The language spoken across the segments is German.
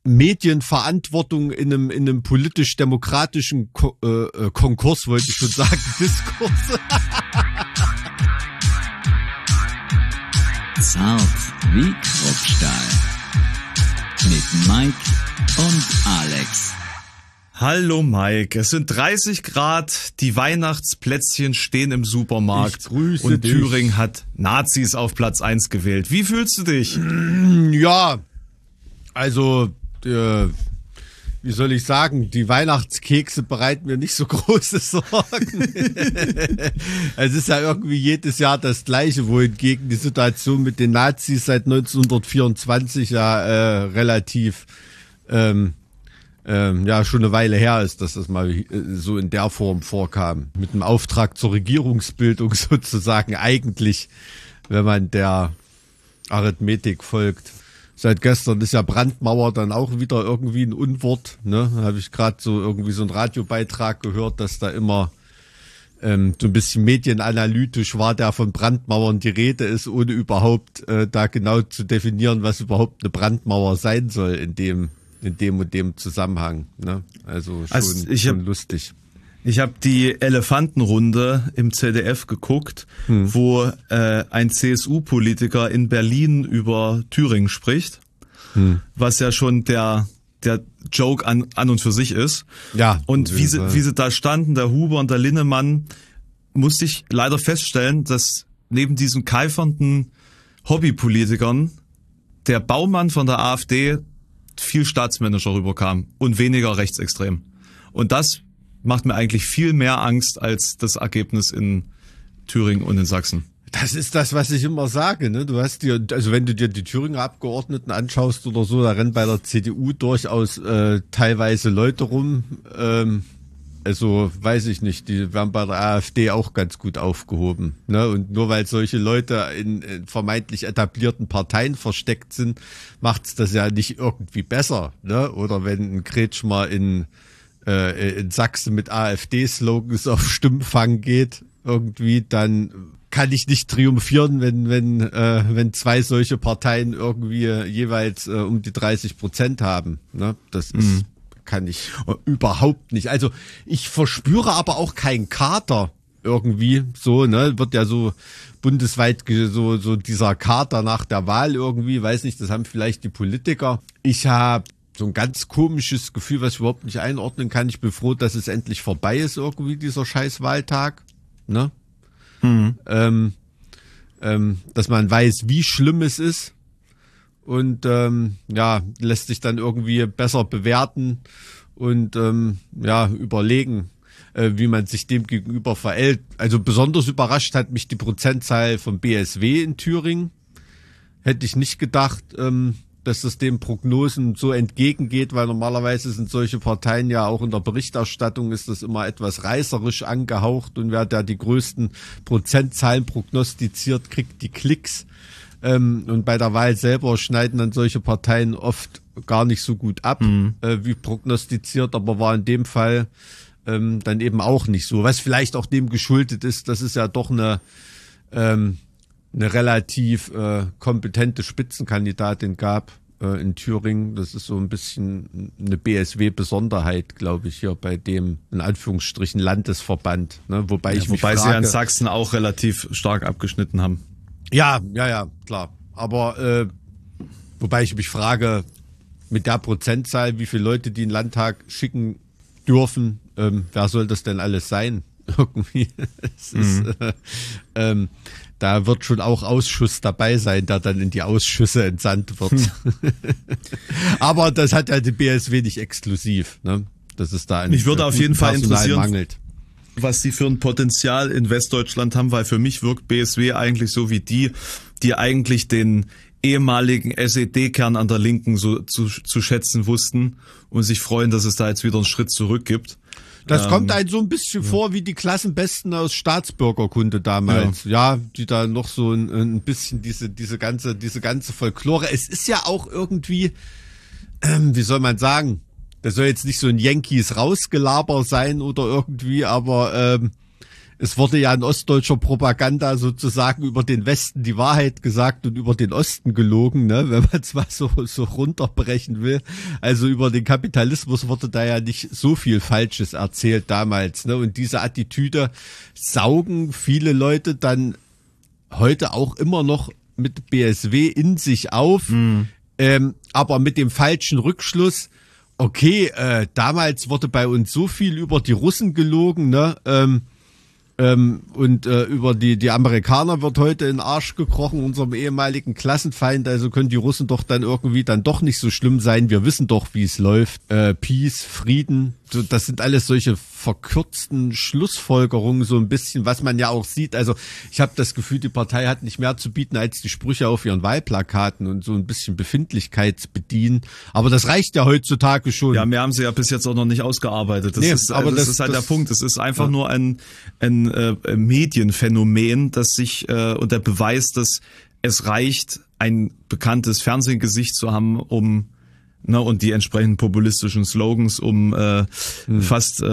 Medienverantwortung in einem politisch-demokratischen Konkurs, wollte ich schon sagen, Diskurs. Zart wie Kruppstahl. Mit Mike und Alex. Hallo Mike, es sind 30 Grad, die Weihnachtsplätzchen stehen im Supermarkt und dich. Thüringen hat Nazis auf Platz 1 gewählt. Wie fühlst du dich? Ja, also, wie soll ich sagen, die Weihnachtskekse bereiten mir nicht so große Sorgen. Es ist ja irgendwie jedes Jahr das Gleiche, wohingegen die Situation mit den Nazis seit 1924 ja relativ ja schon eine Weile her ist, dass das mal so in der Form vorkam. Mit einem Auftrag zur Regierungsbildung sozusagen eigentlich, wenn man der Arithmetik folgt. Seit gestern ist ja Brandmauer dann auch wieder irgendwie ein Unwort. Ne? Da habe ich gerade so irgendwie so einen Radiobeitrag gehört, dass da immer so ein bisschen medienanalytisch war, der von Brandmauern die Rede ist, ohne überhaupt da genau zu definieren, was überhaupt eine Brandmauer sein soll in dem und dem Zusammenhang. Ne? Also schon lustig. Ich habe die Elefantenrunde im ZDF geguckt, wo ein CSU-Politiker in Berlin über Thüringen spricht, was ja schon der Joke an und für sich ist. Ja. Und wie sie da standen, der Huber und der Linnemann, musste ich leider feststellen, dass neben diesen keifernden Hobbypolitikern der Baumann von der AfD viel staatsmännischer rüberkam und weniger rechtsextrem. Und das macht mir eigentlich viel mehr Angst als das Ergebnis in Thüringen und in Sachsen. Das ist das, was ich immer sage, ne? Du hast also wenn du dir die Thüringer Abgeordneten anschaust oder so, da rennen bei der CDU durchaus teilweise Leute rum. Also weiß ich nicht, die werden bei der AfD auch ganz gut aufgehoben. Ne? Und nur weil solche Leute in vermeintlich etablierten Parteien versteckt sind, macht's das ja nicht irgendwie besser. Ne? Oder wenn ein Kretschmer in Sachsen mit AfD-Slogans auf Stimmfang geht, irgendwie, dann kann ich nicht triumphieren, wenn zwei solche Parteien irgendwie jeweils um die 30% haben. Ne? Das ist kann ich überhaupt nicht. Also ich verspüre aber auch keinen Kater irgendwie so, ne, wird ja so bundesweit so dieser Kater nach der Wahl irgendwie, weiß nicht, das haben vielleicht die Politiker. Ich habe so ein ganz komisches Gefühl, was ich überhaupt nicht einordnen kann. Ich bin froh, dass es endlich vorbei ist irgendwie, dieser scheiß Wahltag, ne? Dass man weiß, wie schlimm es ist. Und ja, lässt sich dann irgendwie besser bewerten und ja, überlegen, wie man sich dem gegenüber verhält. Also besonders überrascht hat mich die Prozentzahl vom BSW in Thüringen. Hätte ich nicht gedacht, dass das den Prognosen so entgegengeht, weil normalerweise sind solche Parteien ja auch in der Berichterstattung ist das immer etwas reißerisch angehaucht und wer da die größten Prozentzahlen prognostiziert, kriegt die Klicks. Und bei der Wahl selber schneiden dann solche Parteien oft gar nicht so gut ab, wie prognostiziert, aber war in dem Fall dann eben auch nicht so. Was vielleicht auch dem geschuldet ist, dass es ja doch eine relativ kompetente Spitzenkandidatin gab in Thüringen. Das ist so ein bisschen eine BSW-Besonderheit, glaube ich, hier bei dem, in Anführungsstrichen, Landesverband. Ne? Wobei sie ja in Sachsen auch relativ stark abgeschnitten haben. Ja, klar. Aber wobei ich mich frage, mit der Prozentzahl, wie viele Leute die in den Landtag schicken dürfen, wer soll das denn alles sein? Irgendwie. Es ist, da wird schon auch Ausschuss dabei sein, der dann in die Ausschüsse entsandt wird. Aber das hat ja die BSW nicht exklusiv. Ne? Das ist da mich würde auf jeden Fall interessieren, mangelt. Was die für ein Potenzial in Westdeutschland haben, weil für mich wirkt BSW eigentlich so wie die eigentlich den ehemaligen SED-Kern an der Linken so zu schätzen wussten und sich freuen, dass es da jetzt wieder einen Schritt zurück gibt. Das kommt einem so ein bisschen vor wie die Klassenbesten aus Staatsbürgerkunde damals. Ja, die da noch so ein bisschen diese ganze Folklore. Es ist ja auch irgendwie, wie soll man sagen, das soll jetzt nicht so ein Yankees Rausgelaber sein oder irgendwie, aber es wurde ja in ostdeutscher Propaganda sozusagen über den Westen die Wahrheit gesagt und über den Osten gelogen, ne, wenn man es mal so runterbrechen will. Also über den Kapitalismus wurde da ja nicht so viel Falsches erzählt damals, ne, und diese Attitüde saugen viele Leute dann heute auch immer noch mit BSW in sich auf, aber mit dem falschen Rückschluss. Okay, damals wurde bei uns so viel über die Russen gelogen, ne? Und über die Amerikaner wird heute in den Arsch gekrochen, unserem ehemaligen Klassenfeind. Also können die Russen doch dann irgendwie dann doch nicht so schlimm sein. Wir wissen doch, wie es läuft. Peace, Frieden. So, das sind alles solche verkürzten Schlussfolgerungen, so ein bisschen, was man ja auch sieht. Also ich habe das Gefühl, die Partei hat nicht mehr zu bieten als die Sprüche auf ihren Wahlplakaten und so ein bisschen Befindlichkeit bedienen. Aber das reicht ja heutzutage schon. Ja, mehr haben sie ja bis jetzt auch noch nicht ausgearbeitet. Das ist halt der Punkt. Es ist einfach nur ein Medienphänomen, das sich und der Beweis, dass es reicht, ein bekanntes Fernsehgesicht zu haben, um und die entsprechenden populistischen Slogans, um fast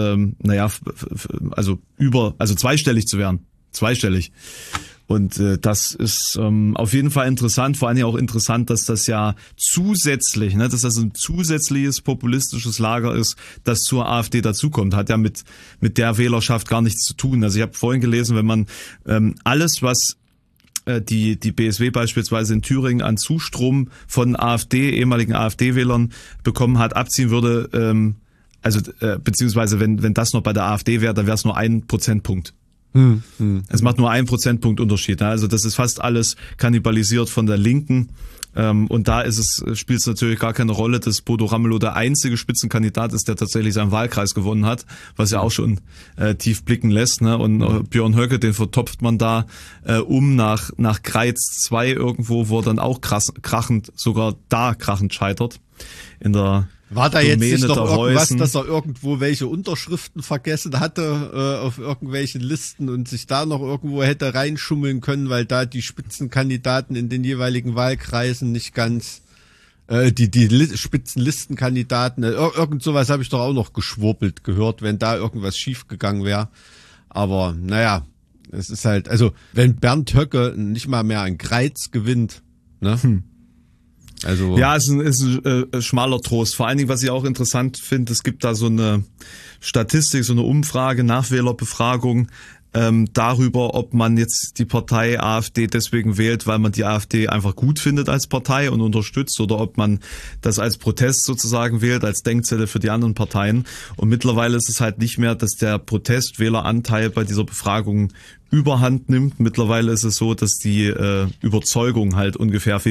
zweistellig zu werden. Zweistellig. Und das ist auf jeden Fall interessant, vor allem auch interessant, dass das ja zusätzlich, dass das ein zusätzliches populistisches Lager ist, das zur AfD dazukommt. Hat ja mit der Wählerschaft gar nichts zu tun. Also ich habe vorhin gelesen, wenn man alles, was die BSW beispielsweise in Thüringen an Zustrom von ehemaligen AfD-Wählern bekommen hat, abziehen würde, beziehungsweise wenn das noch bei der AfD wäre, dann wäre es nur 1 Prozentpunkt. Es macht nur 1 Prozentpunkt Unterschied. Also das ist fast alles kannibalisiert von der Linken. Und da spielt es natürlich gar keine Rolle, dass Bodo Ramelow der einzige Spitzenkandidat ist, der tatsächlich seinen Wahlkreis gewonnen hat, was ja auch schon tief blicken lässt. Ne? Und Björn Höcke, den vertopft man da nach Greiz 2 irgendwo, wo er dann auch krachend scheitert. In der War da jetzt nicht noch irgendwas, Heusen, dass er irgendwo welche Unterschriften vergessen hatte auf irgendwelchen Listen und sich da noch irgendwo hätte reinschummeln können, weil da die Spitzenkandidaten in den jeweiligen Wahlkreisen nicht ganz die Spitzenlistenkandidaten, irgend sowas habe ich doch auch noch geschwurbelt gehört, wenn da irgendwas schiefgegangen wäre. Aber naja, es ist halt, also wenn Bernd Höcke nicht mal mehr an Greiz gewinnt, ne? Also ja, es ist ein schmaler Trost. Vor allen Dingen, was ich auch interessant finde, es gibt da so eine Statistik, so eine Umfrage, Nachwählerbefragung darüber, ob man jetzt die Partei AfD deswegen wählt, weil man die AfD einfach gut findet als Partei und unterstützt, oder ob man das als Protest sozusagen wählt, als Denkzelle für die anderen Parteien. Und mittlerweile ist es halt nicht mehr, dass der Protestwähleranteil bei dieser Befragung Überhand nimmt. Mittlerweile ist es so, dass die Überzeugung halt ungefähr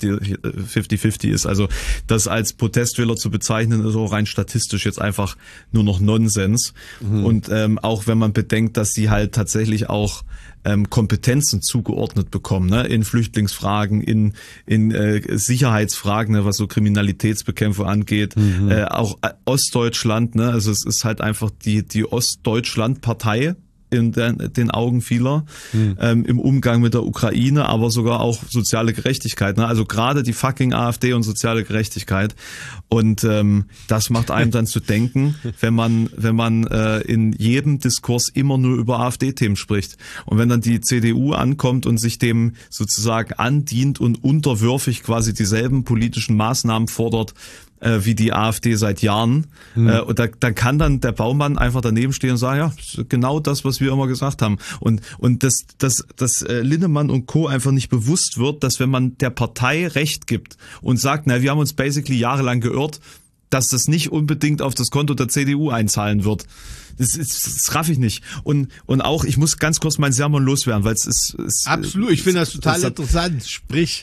50-50 ist. Also das als Protestwähler zu bezeichnen, ist auch rein statistisch jetzt einfach nur noch Nonsens. Und auch wenn man bedenkt, dass sie halt tatsächlich auch Kompetenzen zugeordnet bekommen, ne? In Flüchtlingsfragen, in Sicherheitsfragen, ne? Was so Kriminalitätsbekämpfung angeht, auch Ostdeutschland, ne? Also es ist halt einfach die Ostdeutschland-Partei in den Augen vieler, im Umgang mit der Ukraine, aber sogar auch soziale Gerechtigkeit. Ne? Also gerade die fucking AfD und soziale Gerechtigkeit. Und das macht einem dann zu denken, wenn man in jedem Diskurs immer nur über AfD-Themen spricht. Und wenn dann die CDU ankommt und sich dem sozusagen andient und unterwürfig quasi dieselben politischen Maßnahmen fordert, wie die AfD seit Jahren. Und dann kann dann der Baumann einfach daneben stehen und sagen, ja, genau das, was wir immer gesagt haben. Und dass Linnemann und Co. einfach nicht bewusst wird, dass wenn man der Partei Recht gibt und sagt, wir haben uns basically jahrelang geirrt, dass das nicht unbedingt auf das Konto der CDU einzahlen wird. Das raff ich nicht. Und auch, ich muss ganz kurz meinen Sermon loswerden, weil es ist... Absolut, ich finde das total interessant. Sprich.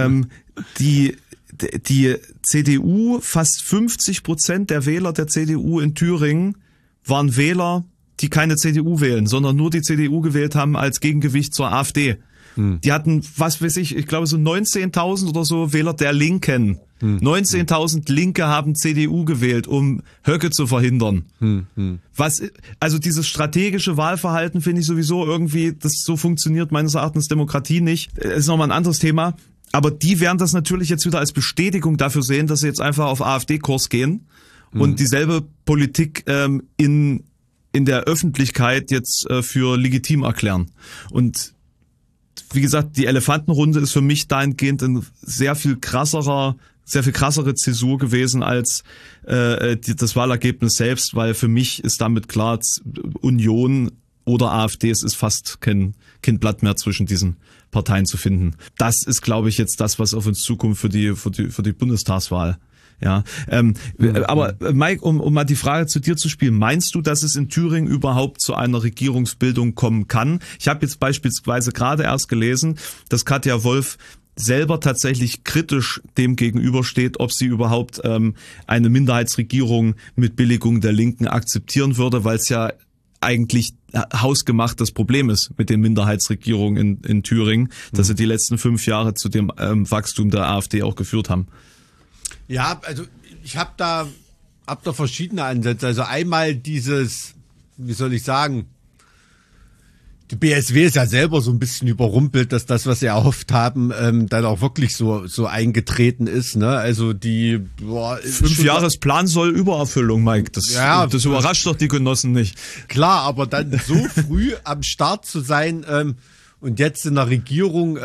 Die CDU, fast 50% der Wähler der CDU in Thüringen waren Wähler, die keine CDU wählen, sondern nur die CDU gewählt haben als Gegengewicht zur AfD. Die hatten, was weiß ich glaube so 19.000 oder so Wähler der Linken. 19.000 Linke haben CDU gewählt, um Höcke zu verhindern. Also dieses strategische Wahlverhalten finde ich sowieso irgendwie, so funktioniert meines Erachtens Demokratie nicht. Ist nochmal ein anderes Thema. Aber die werden das natürlich jetzt wieder als Bestätigung dafür sehen, dass sie jetzt einfach auf AfD-Kurs gehen und dieselbe Politik in in der Öffentlichkeit jetzt für legitim erklären. Und wie gesagt, die Elefantenrunde ist für mich dahingehend ein sehr viel krassere Zäsur gewesen als das Wahlergebnis selbst, weil für mich ist damit klar, Union oder AfD, es ist fast kein Blatt mehr zwischen diesen Parteien zu finden. Das ist, glaube ich, jetzt das, was auf uns zukommt für die Bundestagswahl. Ja, aber Mike, um mal die Frage zu dir zu spielen, meinst du, dass es in Thüringen überhaupt zu einer Regierungsbildung kommen kann? Ich habe jetzt beispielsweise gerade erst gelesen, dass Katja Wolf selber tatsächlich kritisch dem gegenübersteht, ob sie überhaupt eine Minderheitsregierung mit Billigung der Linken akzeptieren würde, weil es ja eigentlich hausgemachtes Problem ist mit den Minderheitsregierungen in Thüringen, dass sie die letzten 5 Jahre zu dem Wachstum der AfD auch geführt haben. Ja, also ich hab da verschiedene Ansätze. Also einmal dieses, wie soll ich sagen, die BSW ist ja selber so ein bisschen überrumpelt, dass das, was sie erhofft haben, dann auch wirklich so eingetreten ist. Ne? Also die 5-Jahresplan soll Übererfüllung, Mike. Das überrascht doch die Genossen nicht. Klar, aber dann so früh am Start zu sein und jetzt in der Regierung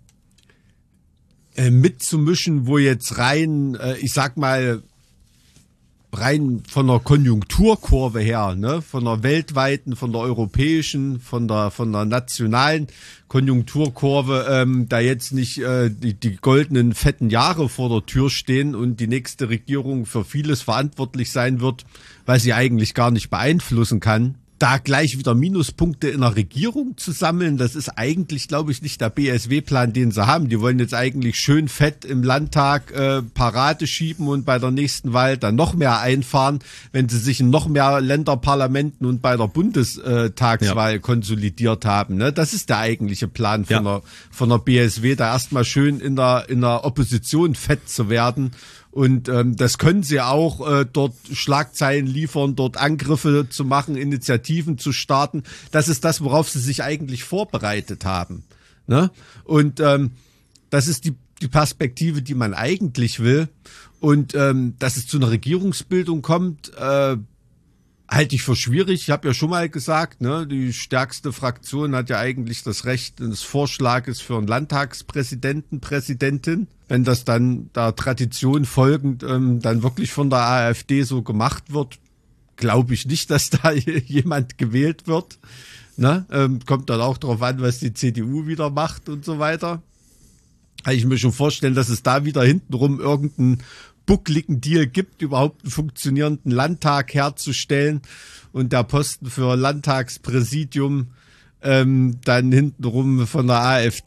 mitzumischen, wo jetzt rein, ich sag mal, rein von der Konjunkturkurve her, ne, von der weltweiten, von der europäischen, von der nationalen Konjunkturkurve, da jetzt nicht die goldenen, fetten Jahre vor der Tür stehen und die nächste Regierung für vieles verantwortlich sein wird, was sie eigentlich gar nicht beeinflussen kann. Da gleich wieder Minuspunkte in der Regierung zu sammeln, das ist eigentlich, glaube ich, nicht der BSW-Plan, den sie haben. Die wollen jetzt eigentlich schön fett im Landtag Parade schieben und bei der nächsten Wahl dann noch mehr einfahren, wenn sie sich in noch mehr Länderparlamenten und bei der Bundestagswahl konsolidiert haben. Ne? Das ist der eigentliche Plan von der BSW, da erstmal schön in der Opposition fett zu werden. Und das können sie auch dort Schlagzeilen liefern, dort Angriffe zu machen, Initiativen zu starten. Das ist das, worauf sie sich eigentlich vorbereitet haben. Ne? Und das ist die Perspektive, die man eigentlich will. Und dass es zu einer Regierungsbildung kommt, halte ich für schwierig. Ich habe ja schon mal gesagt, ne, die stärkste Fraktion hat ja eigentlich das Recht des Vorschlages für einen Landtagspräsidenten, Präsidentin. Wenn das dann der Tradition folgend dann wirklich von der AfD so gemacht wird, glaube ich nicht, dass da jemand gewählt wird. Ne? Kommt dann auch darauf an, was die CDU wieder macht und so weiter. Kann ich mir schon vorstellen, dass es da wieder hintenrum irgendeinen buckligen Deal gibt, überhaupt einen funktionierenden Landtag herzustellen und der Posten für Landtagspräsidium dann hintenrum von der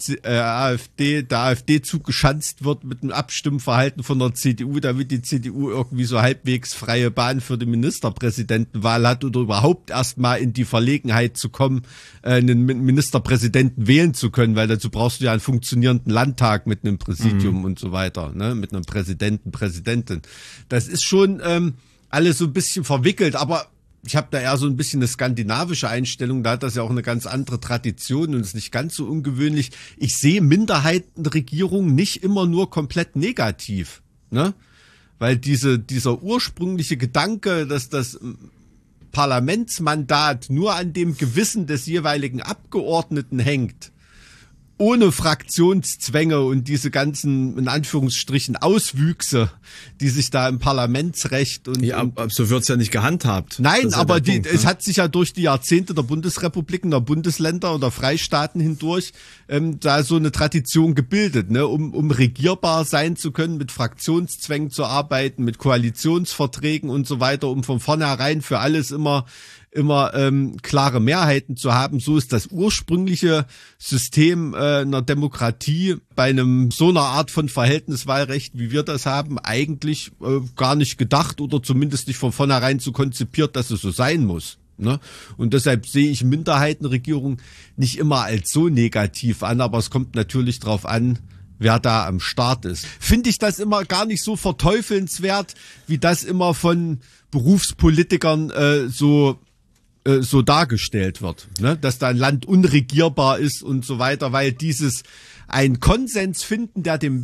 AfD zugeschanzt wird mit einem Abstimmverhalten von der CDU, damit die CDU irgendwie so halbwegs freie Bahn für die Ministerpräsidentenwahl hat oder überhaupt erstmal in die Verlegenheit zu kommen, einen Ministerpräsidenten wählen zu können, weil dazu brauchst du ja einen funktionierenden Landtag mit einem Präsidium und so weiter, ne, mit einem Präsidentin. Das ist schon alles so ein bisschen verwickelt, aber ich habe da eher so ein bisschen eine skandinavische Einstellung, da hat das ja auch eine ganz andere Tradition und ist nicht ganz so ungewöhnlich. Ich sehe Minderheitenregierungen nicht immer nur komplett negativ, ne? Weil dieser ursprüngliche Gedanke, dass das Parlamentsmandat nur an dem Gewissen des jeweiligen Abgeordneten hängt, ohne Fraktionszwänge und diese ganzen, in Anführungsstrichen, Auswüchse, die sich da im Parlamentsrecht und... Ja, so wird's ja nicht gehandhabt. Nein, aber es hat sich ja durch die Jahrzehnte der Bundesrepubliken, der Bundesländer oder Freistaaten hindurch da so eine Tradition gebildet, ne, um regierbar sein zu können, mit Fraktionszwängen zu arbeiten, mit Koalitionsverträgen und so weiter, um von vornherein für alles immer klare Mehrheiten zu haben. So ist das ursprüngliche System einer Demokratie bei so einer Art von Verhältniswahlrecht, wie wir das haben, eigentlich gar nicht gedacht oder zumindest nicht von vornherein so konzipiert, dass es so sein muss. Ne? Und deshalb sehe ich Minderheitenregierung nicht immer als so negativ an, aber es kommt natürlich drauf an, wer da am Start ist. Finde ich das immer gar nicht so verteufelnswert, wie das immer von Berufspolitikern so dargestellt wird, ne? Dass da ein Land unregierbar ist und so weiter, weil ein Konsens finden, der dem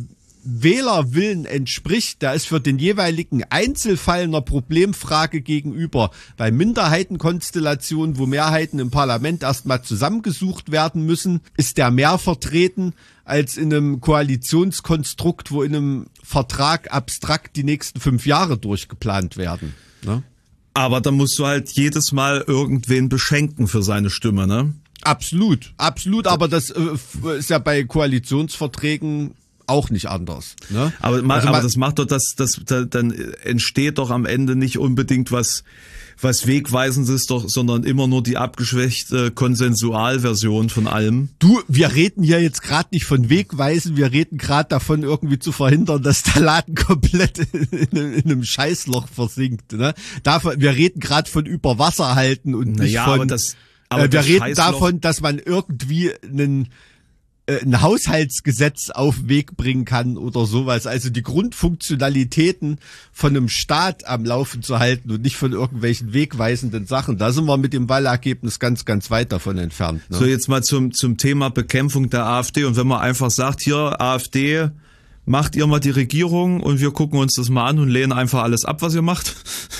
Wählerwillen entspricht, der ist für den jeweiligen Einzelfall einer Problemfrage gegenüber. Bei Minderheitenkonstellationen, wo Mehrheiten im Parlament erstmal zusammengesucht werden müssen, ist der mehr vertreten als in einem Koalitionskonstrukt, wo in einem Vertrag abstrakt die nächsten 5 Jahre durchgeplant werden. Ne? Aber da musst du halt jedes Mal irgendwen beschenken für seine Stimme, ne? Absolut, aber das ist ja bei Koalitionsverträgen auch nicht anders. Ne? Aber das macht doch dann entsteht doch am Ende nicht unbedingt was Wegweisendes, sondern immer nur die abgeschwächte Konsensualversion von allem. Wir reden hier jetzt gerade nicht von Wegweisen, wir reden gerade davon, irgendwie zu verhindern, dass der Laden komplett in einem Scheißloch versinkt. Ne? Wir reden gerade von Überwasser halten und nicht von... wir reden davon, dass man irgendwie ein Haushaltsgesetz auf den Weg bringen kann oder sowas. Also die Grundfunktionalitäten von einem Staat am Laufen zu halten und nicht von irgendwelchen wegweisenden Sachen. Da sind wir mit dem Wahlergebnis ganz, ganz weit davon entfernt. Ne? So, jetzt mal zum Thema Bekämpfung der AfD. Und wenn man einfach sagt, hier, AfD, macht ihr mal die Regierung und wir gucken uns das mal an und lehnen einfach alles ab, was ihr macht.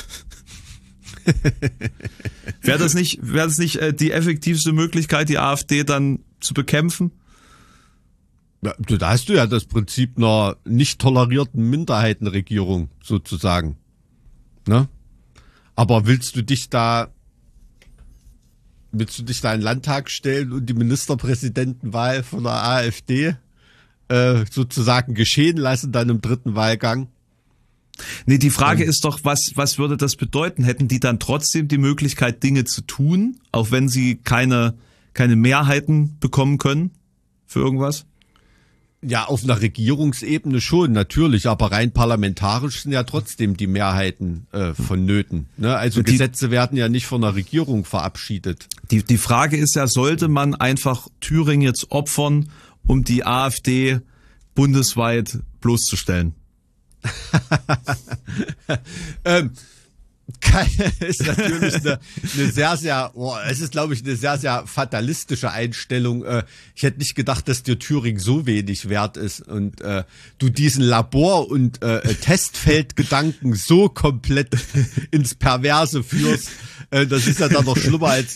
Wäre das nicht die effektivste Möglichkeit, die AfD dann zu bekämpfen? Ja, da hast du ja das Prinzip einer nicht tolerierten Minderheitenregierung sozusagen. Ne? Aber willst du dich da in den Landtag stellen und die Ministerpräsidentenwahl von der AfD sozusagen geschehen lassen, dann im 3. Wahlgang? Nee, die Frage ist doch, was würde das bedeuten? Hätten die dann trotzdem die Möglichkeit, Dinge zu tun, auch wenn sie keine Mehrheiten bekommen können für irgendwas? Ja, auf einer Regierungsebene schon, natürlich, aber rein parlamentarisch sind ja trotzdem die Mehrheiten vonnöten. Ne? Also Gesetze werden ja nicht von der Regierung verabschiedet. Die Frage ist ja, sollte man einfach Thüringen jetzt opfern, um die AfD bundesweit bloßzustellen? Ist natürlich eine sehr, sehr, es ist, glaube ich, eine sehr, sehr fatalistische Einstellung. Ich hätte nicht gedacht, dass dir Thüringen so wenig wert ist und du diesen Labor- und Testfeldgedanken so komplett ins Perverse führst. Das ist ja dann noch schlimmer als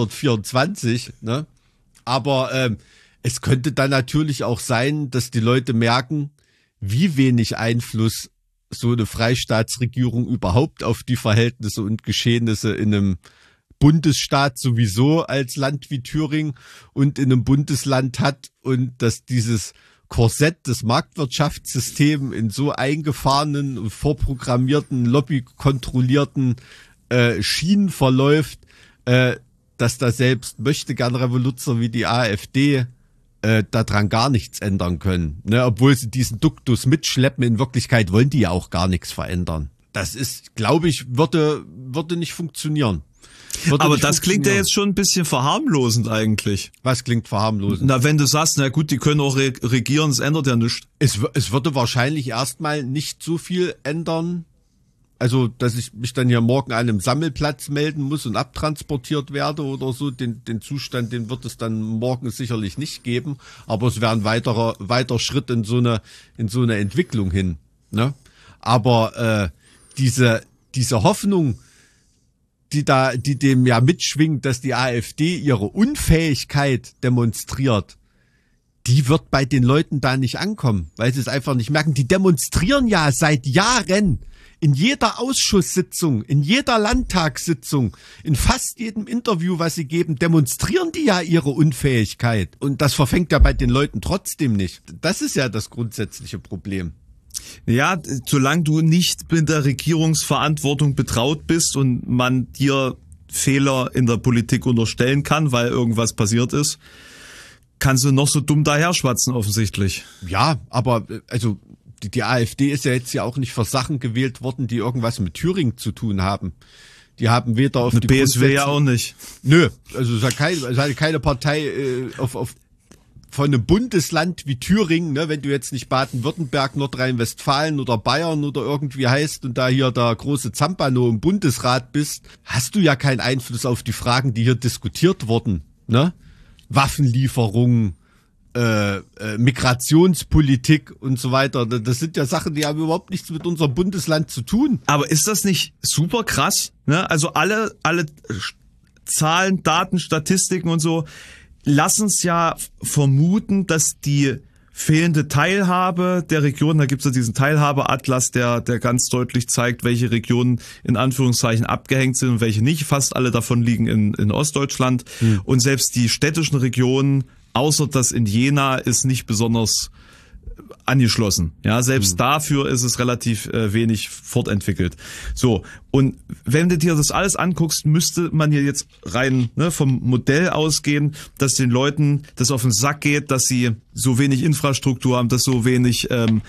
1924. Ne? Aber es könnte dann natürlich auch sein, dass die Leute merken, wie wenig Einfluss so eine Freistaatsregierung überhaupt auf die Verhältnisse und Geschehnisse in einem Bundesstaat sowieso als Land wie Thüringen und in einem Bundesland hat und dass dieses Korsett des Marktwirtschaftssystems in so eingefahrenen und vorprogrammierten, lobbykontrollierten Schienen verläuft, dass da selbst Möchtegern-Revoluzer wie die AfD daran gar nichts ändern können. Ne? Obwohl sie diesen Duktus mitschleppen, in Wirklichkeit wollen die ja auch gar nichts verändern. Das ist, glaube ich, würde nicht funktionieren. Aber das klingt ja jetzt schon ein bisschen verharmlosend eigentlich. Was klingt verharmlosend? Na, wenn du sagst, na gut, die können auch regieren, es ändert ja nichts. Es würde wahrscheinlich erstmal nicht so viel ändern. Also, dass ich mich dann hier morgen an einem Sammelplatz melden muss und abtransportiert werde oder so, den Zustand, den wird es dann morgen sicherlich nicht geben. Aber es wäre ein weiter Schritt in so eine Entwicklung hin. Ne? Aber diese Hoffnung, die dem ja mitschwingt, dass die AfD ihre Unfähigkeit demonstriert, die wird bei den Leuten da nicht ankommen, weil sie es einfach nicht merken. Die demonstrieren ja seit Jahren. In jeder Ausschusssitzung, in jeder Landtagssitzung, in fast jedem Interview, was sie geben, demonstrieren die ja ihre Unfähigkeit. Und das verfängt ja bei den Leuten trotzdem nicht. Das ist ja das grundsätzliche Problem. Ja, solange du nicht mit der Regierungsverantwortung betraut bist und man dir Fehler in der Politik unterstellen kann, weil irgendwas passiert ist, kannst du noch so dumm daherschwatzen offensichtlich. Ja, aber also die AfD ist ja jetzt ja auch nicht für Sachen gewählt worden, die irgendwas mit Thüringen zu tun haben. Die haben weder auf eine die BSW Grundsätze, ja auch nicht. Nö, also es hat keine Partei von einem Bundesland wie Thüringen, ne, wenn du jetzt nicht Baden-Württemberg, Nordrhein-Westfalen oder Bayern oder irgendwie heißt und da hier der große Zampano im Bundesrat bist, hast du ja keinen Einfluss auf die Fragen, die hier diskutiert wurden. Ne? Waffenlieferungen, Migrationspolitik und so weiter. Das sind ja Sachen, die haben überhaupt nichts mit unserem Bundesland zu tun. Aber ist das nicht super krass? Ne? Also alle Zahlen, Daten, Statistiken und so lassen es ja vermuten, dass die fehlende Teilhabe der Regionen, da gibt es ja diesen Teilhabeatlas, der ganz deutlich zeigt, welche Regionen in Anführungszeichen abgehängt sind und welche nicht. Fast alle davon liegen in Ostdeutschland. Und selbst die städtischen Regionen, außer das in Jena, ist nicht besonders angeschlossen. Ja, selbst dafür ist es relativ wenig fortentwickelt. So, und wenn du dir das alles anguckst, müsste man hier jetzt rein vom Modell ausgehen, dass den Leuten das auf den Sack geht, dass sie so wenig Infrastruktur haben, dass so wenig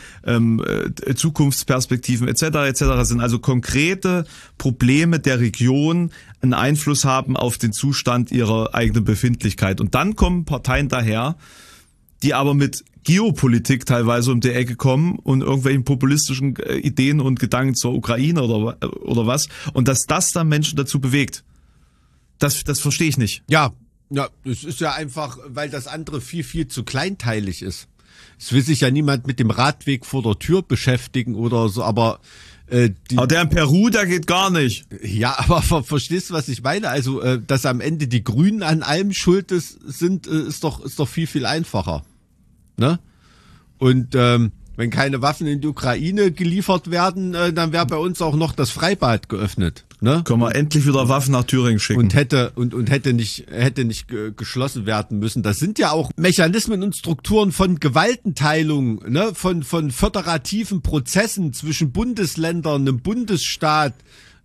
Zukunftsperspektiven etc. sind. Also konkrete Probleme der Region einen Einfluss haben auf den Zustand ihrer eigenen Befindlichkeit. Und dann kommen Parteien daher, die aber mit Geopolitik teilweise um die Ecke kommen und irgendwelchen populistischen Ideen und Gedanken zur Ukraine oder was. Und dass das dann Menschen dazu bewegt. Das verstehe ich nicht. Ja, es ist ja einfach, weil das andere viel, viel zu kleinteilig ist. Es will sich ja niemand mit dem Radweg vor der Tür beschäftigen oder so, aber aber der in Peru, der geht gar nicht. Ja, aber verstehst du, was ich meine? Also, dass am Ende die Grünen an allem schuld sind, ist doch viel, viel einfacher. Ne? Und wenn keine Waffen in die Ukraine geliefert werden, dann wäre bei uns auch noch das Freibad geöffnet. Ne? Können wir endlich wieder Waffen nach Thüringen schicken. Und hätte nicht geschlossen werden müssen. Das sind ja auch Mechanismen und Strukturen von Gewaltenteilung, ne? Von föderativen Prozessen zwischen Bundesländern, einem Bundesstaat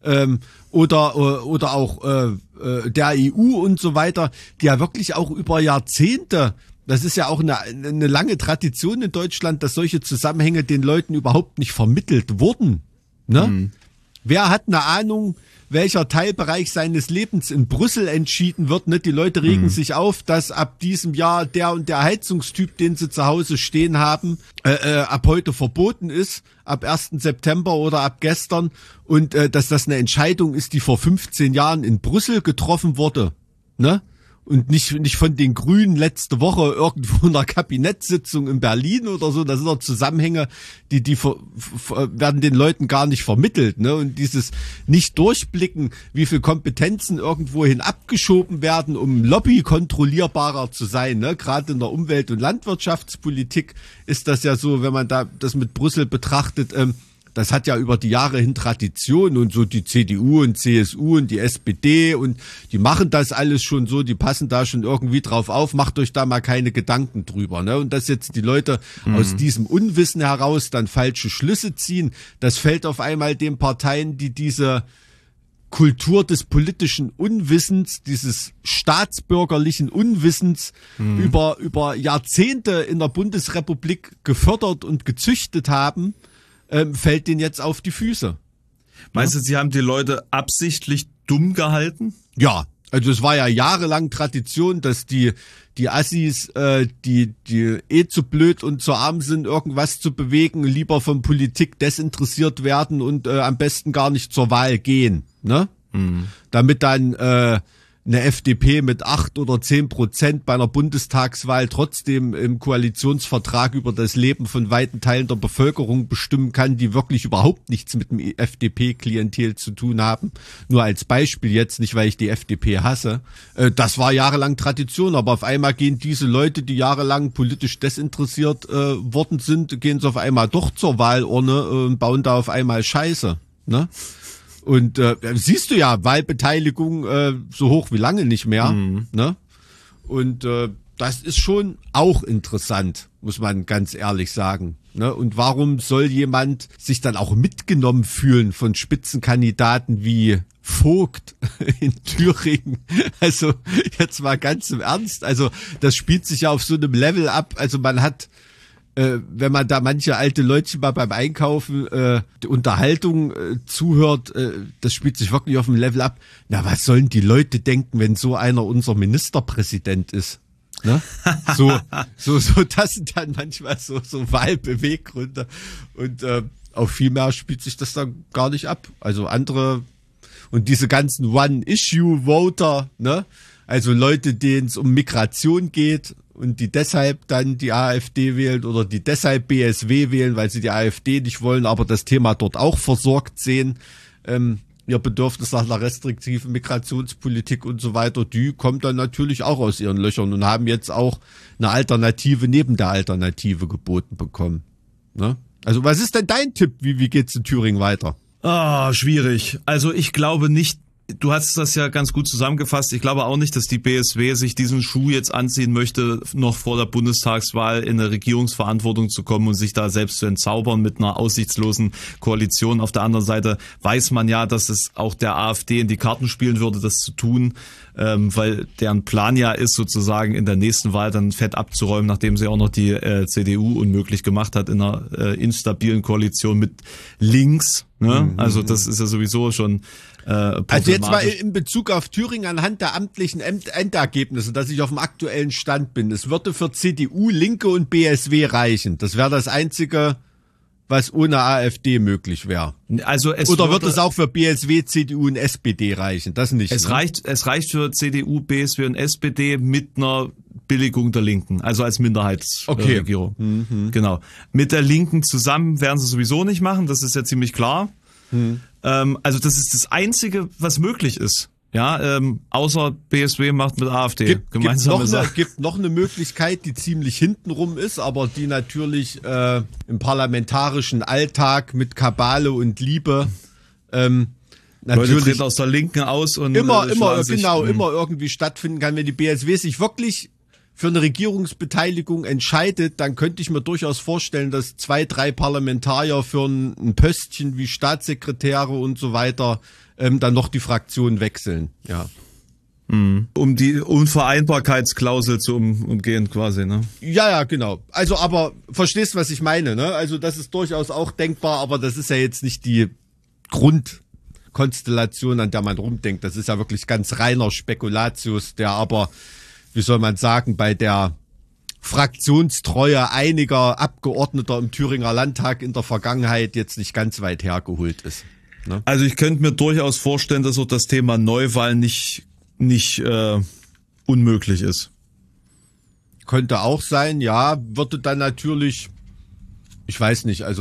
oder auch der EU und so weiter, die ja wirklich auch über Jahrzehnte. Das ist ja auch eine lange Tradition in Deutschland, dass solche Zusammenhänge den Leuten überhaupt nicht vermittelt wurden. Ne? Wer hat eine Ahnung, welcher Teilbereich seines Lebens in Brüssel entschieden wird? Ne? Die Leute regen sich auf, dass ab diesem Jahr der und der Heizungstyp, den sie zu Hause stehen haben, ab heute verboten ist, ab 1. September oder ab gestern. Und dass das eine Entscheidung ist, die vor 15 Jahren in Brüssel getroffen wurde. Ne? Und nicht von den Grünen letzte Woche irgendwo in einer Kabinettssitzung in Berlin oder so. Das sind doch Zusammenhänge, die werden den Leuten gar nicht vermittelt. Ne? Und dieses Nicht-Durchblicken, wie viel Kompetenzen irgendwohin abgeschoben werden, um Lobby kontrollierbarer zu sein. Ne? Gerade in der Umwelt- und Landwirtschaftspolitik ist das ja so, wenn man da das mit Brüssel betrachtet, das hat ja über die Jahre hin Tradition und so die CDU und CSU und die SPD und die machen das alles schon so, die passen da schon irgendwie drauf auf, macht euch da mal keine Gedanken drüber. Ne? Und dass jetzt die Leute aus diesem Unwissen heraus dann falsche Schlüsse ziehen, das fällt auf einmal den Parteien, die diese Kultur des politischen Unwissens, dieses staatsbürgerlichen Unwissens über Jahrzehnte in der Bundesrepublik gefördert und gezüchtet haben, fällt denen jetzt auf die Füße. Meinst du, sie haben die Leute absichtlich dumm gehalten? Ja, also es war ja jahrelang Tradition, dass die Assis, die zu blöd und zu arm sind, irgendwas zu bewegen, lieber von Politik desinteressiert werden und am besten gar nicht zur Wahl gehen, ne? Damit dann eine FDP mit 8 oder 10% bei einer Bundestagswahl trotzdem im Koalitionsvertrag über das Leben von weiten Teilen der Bevölkerung bestimmen kann, die wirklich überhaupt nichts mit dem FDP-Klientel zu tun haben. Nur als Beispiel jetzt, nicht weil ich die FDP hasse. Das war jahrelang Tradition, aber auf einmal gehen diese Leute, die jahrelang politisch desinteressiert worden sind, gehen sie auf einmal doch zur Wahlurne und bauen da auf einmal Scheiße, ne? Und siehst du ja, Wahlbeteiligung so hoch wie lange nicht mehr. Ne? Und das ist schon auch interessant, muss man ganz ehrlich sagen. Ne? Und warum soll jemand sich dann auch mitgenommen fühlen von Spitzenkandidaten wie Vogt in Thüringen? Also jetzt mal ganz im Ernst. Also das spielt sich ja auf so einem Level ab. Also man hat... wenn man da manche alte Leute mal beim Einkaufen die Unterhaltung zuhört, das spielt sich wirklich auf dem Level ab. Na, was sollen die Leute denken, wenn so einer unser Ministerpräsident ist? Ne? So, das sind dann manchmal so Wahlbeweggründe. Und auf viel mehr spielt sich das dann gar nicht ab. Also andere und diese ganzen One-Issue-Voter, ne? Also Leute, denen es um Migration geht und die deshalb dann die AfD wählen oder die deshalb BSW wählen, weil sie die AfD nicht wollen, aber das Thema dort auch versorgt sehen, ihr Bedürfnis nach einer restriktiven Migrationspolitik und so weiter, die kommt dann natürlich auch aus ihren Löchern und haben jetzt auch eine Alternative neben der Alternative geboten bekommen. Ne? Also was ist denn dein Tipp? Wie geht's in Thüringen weiter? Schwierig. Also ich glaube nicht, du hast das ja ganz gut zusammengefasst, ich glaube auch nicht, dass die BSW sich diesen Schuh jetzt anziehen möchte, noch vor der Bundestagswahl in eine Regierungsverantwortung zu kommen und sich da selbst zu entzaubern mit einer aussichtslosen Koalition. Auf der anderen Seite weiß man ja, dass es auch der AfD in die Karten spielen würde, das zu tun, weil deren Plan ja ist, sozusagen in der nächsten Wahl dann fett abzuräumen, nachdem sie auch noch die CDU unmöglich gemacht hat in einer instabilen Koalition mit links. Ne? Also das ist ja sowieso schon also jetzt mal in Bezug auf Thüringen anhand der amtlichen Endergebnisse, dass ich auf dem aktuellen Stand bin. Es würde für CDU, Linke und BSW reichen. Das wäre das Einzige, was ohne AfD möglich wäre. Also oder wird es auch für BSW, CDU und SPD reichen? Das nicht. Es reicht für CDU, BSW und SPD mit einer Billigung der Linken, also als Minderheitsregierung. Okay. Genau. Mit der Linken zusammen werden sie sowieso nicht machen, das ist ja ziemlich klar. Also das ist das Einzige, was möglich ist. Ja, außer BSW macht mit AfD gemeinsame Sache. Gibt noch eine Möglichkeit, die ziemlich hintenrum ist, aber die natürlich im parlamentarischen Alltag mit Kabale und Liebe natürlich Leute treten aus der Linken aus und immer irgendwie stattfinden kann. Wenn die BSW sich wirklich für eine Regierungsbeteiligung entscheidet, dann könnte ich mir durchaus vorstellen, dass 2, 3 Parlamentarier für ein Pöstchen wie Staatssekretäre und so weiter dann noch die Fraktion wechseln. Ja. Um die Unvereinbarkeitsklausel zu umgehen quasi, ne? Ja, genau. Also, aber verstehst, was ich meine, ne? Also, das ist durchaus auch denkbar, aber das ist ja jetzt nicht die Grundkonstellation, an der man rumdenkt. Das ist ja wirklich ganz reiner Spekulatius, der aber, wie soll man sagen, bei der Fraktionstreue einiger Abgeordneter im Thüringer Landtag in der Vergangenheit jetzt nicht ganz weit hergeholt ist. Ne? Also ich könnte mir durchaus vorstellen, dass auch das Thema Neuwahl nicht unmöglich ist. Könnte auch sein, ja. Würde dann natürlich, ich weiß nicht, ob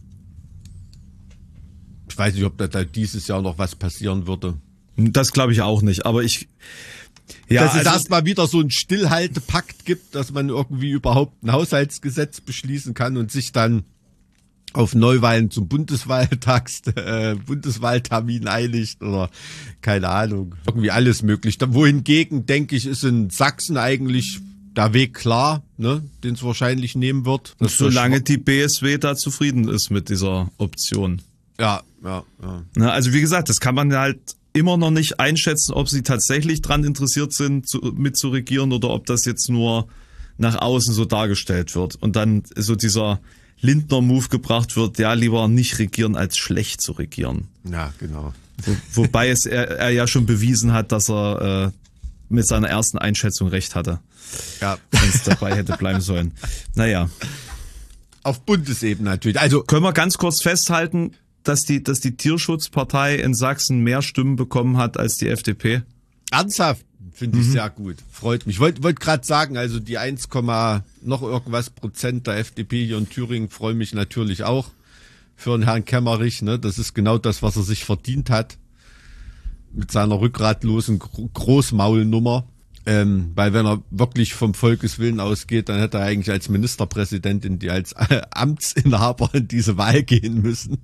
da dieses Jahr noch was passieren würde. Das glaube ich auch nicht, aber dass es erstmal wieder so einen Stillhaltepakt gibt, dass man irgendwie überhaupt ein Haushaltsgesetz beschließen kann und sich dann auf Neuwahlen zum Bundeswahltermin einigt oder keine Ahnung, irgendwie alles möglich. Wohingegen, denke ich, ist in Sachsen eigentlich der Weg klar, ne, den es wahrscheinlich nehmen wird. Solange die BSW da zufrieden ist mit dieser Option. Ja. Na, also wie gesagt, das kann man halt immer noch nicht einschätzen, ob sie tatsächlich dran interessiert sind, mitzuregieren oder ob das jetzt nur nach außen so dargestellt wird. Und dann so dieser Lindner-Move gebracht wird, ja, lieber nicht regieren, als schlecht zu regieren. Ja, genau. Wobei er ja schon bewiesen hat, dass er mit seiner ersten Einschätzung recht hatte. Ja. Wenn es dabei hätte bleiben sollen. Naja. Auf Bundesebene natürlich. Also können wir ganz kurz festhalten, dass die Tierschutzpartei in Sachsen mehr Stimmen bekommen hat als die FDP? Ernsthaft? Finde ich sehr gut. Freut mich. Wollte gerade sagen, also die 1, noch irgendwas Prozent der FDP hier in Thüringen freuen mich natürlich auch für den Herrn Kemmerich. Ne? Das ist genau das, was er sich verdient hat mit seiner rückgratlosen Großmaulnummer. Weil wenn er wirklich vom Volkeswillen ausgeht, dann hätte er eigentlich als Ministerpräsidentin, die als Amtsinhaber in diese Wahl gehen müssen.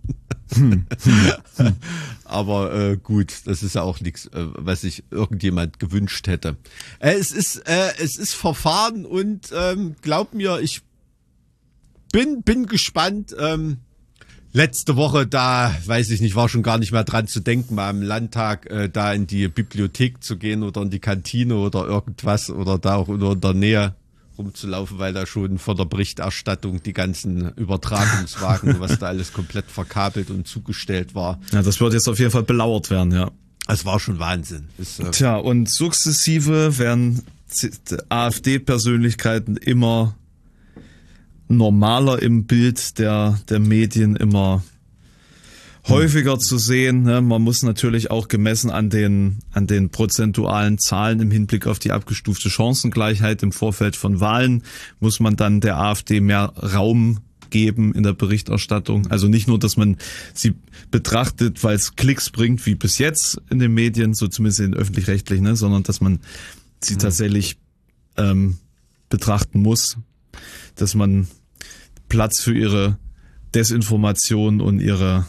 Aber gut, das ist ja auch nichts, was sich irgendjemand gewünscht hätte. Es ist Verfahren und glaub mir, ich bin gespannt. Letzte Woche, da, weiß ich nicht, war schon gar nicht mehr dran zu denken, mal im Landtag da in die Bibliothek zu gehen oder in die Kantine oder irgendwas oder da auch nur in der Nähe rumzulaufen, weil da schon vor der Berichterstattung die ganzen Übertragungswagen, was da alles komplett verkabelt und zugestellt war. Ja, das wird jetzt auf jeden Fall belauert werden, ja. Das war schon Wahnsinn. Tja, und sukzessive werden AfD-Persönlichkeiten immer normaler im Bild der Medien, immer häufiger zu sehen. Ne? Man muss natürlich auch gemessen an den prozentualen Zahlen im Hinblick auf die abgestufte Chancengleichheit im Vorfeld von Wahlen, muss man dann der AfD mehr Raum geben in der Berichterstattung. Also nicht nur, dass man sie betrachtet, weil es Klicks bringt, wie bis jetzt in den Medien, so zumindest in den öffentlich-rechtlichen, ne? Sondern dass man sie tatsächlich betrachten muss, dass man Platz für ihre Desinformation und ihre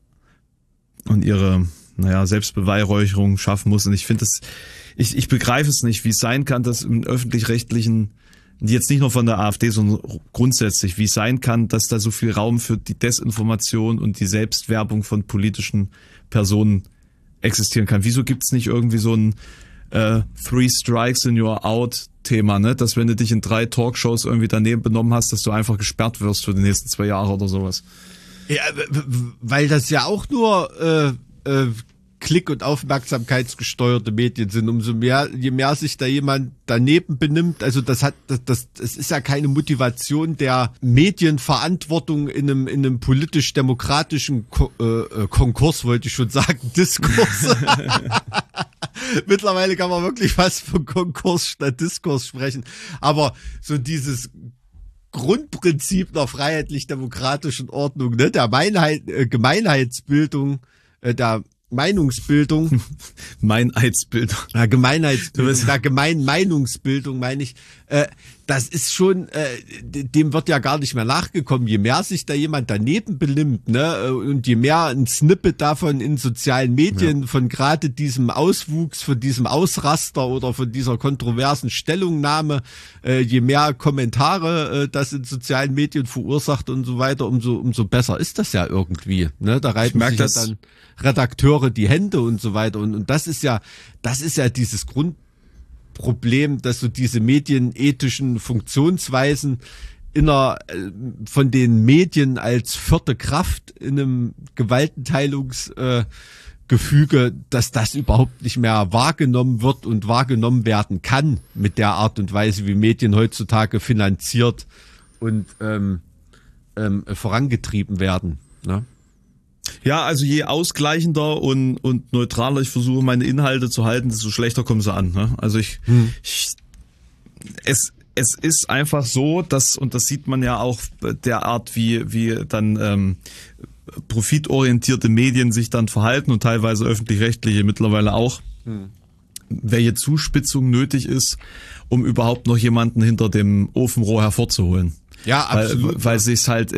Selbstbeweihräucherung schaffen muss. Und ich finde ich begreife es nicht, wie es sein kann, dass im öffentlich-rechtlichen, jetzt nicht nur von der AfD, sondern grundsätzlich, wie es sein kann, dass da so viel Raum für die Desinformation und die Selbstwerbung von politischen Personen existieren kann. Wieso gibt es nicht irgendwie so ein Three Strikes and You're Out Thema, ne? Dass wenn du dich in 3 Talkshows irgendwie daneben benommen hast, dass du einfach gesperrt wirst für die nächsten 2 Jahre oder sowas. Ja, weil das ja auch nur Klick- und aufmerksamkeitsgesteuerte Medien sind. Je mehr sich da jemand daneben benimmt, also das ist ja keine Motivation der Medienverantwortung in einem politisch-demokratischen Konkurs, wollte ich schon sagen, Diskurs. Mittlerweile kann man wirklich fast von Konkurs statt Diskurs sprechen. Aber so dieses Grundprinzip einer freiheitlich-demokratischen Ordnung, ne, der Gemeinheitsbildung, der Meinungsbildung. Meinheitsbildung. Ja, Gemeinheitsbildung, der Gemeinmeinungsbildung meine ich. Das ist schon, dem wird ja gar nicht mehr nachgekommen. Je mehr sich da jemand daneben benimmt, ne, und je mehr ein Snippet davon in sozialen Medien von gerade diesem Auswuchs, von diesem Ausraster oder von dieser kontroversen Stellungnahme, je mehr Kommentare das in sozialen Medien verursacht und so weiter, umso besser ist das ja irgendwie. Ne? Da reiben sich ja dann Redakteure die Hände und so weiter. Und das ist ja dieses Grundproblem, dass so diese medienethischen Funktionsweisen von den Medien als vierte Kraft in einem Gewaltenteilungsgefüge, dass das überhaupt nicht mehr wahrgenommen wird und wahrgenommen werden kann mit der Art und Weise, wie Medien heutzutage finanziert und vorangetrieben werden. Ne? Ja, also je ausgleichender und neutraler ich versuche, meine Inhalte zu halten, desto schlechter kommen sie an. Ne? Also es ist einfach so, dass, und das sieht man ja auch derart, wie dann profitorientierte Medien sich dann verhalten und teilweise öffentlich-rechtliche mittlerweile auch, welche Zuspitzung nötig ist, um überhaupt noch jemanden hinter dem Ofenrohr hervorzuholen. Ja, absolut. Weil sich's halt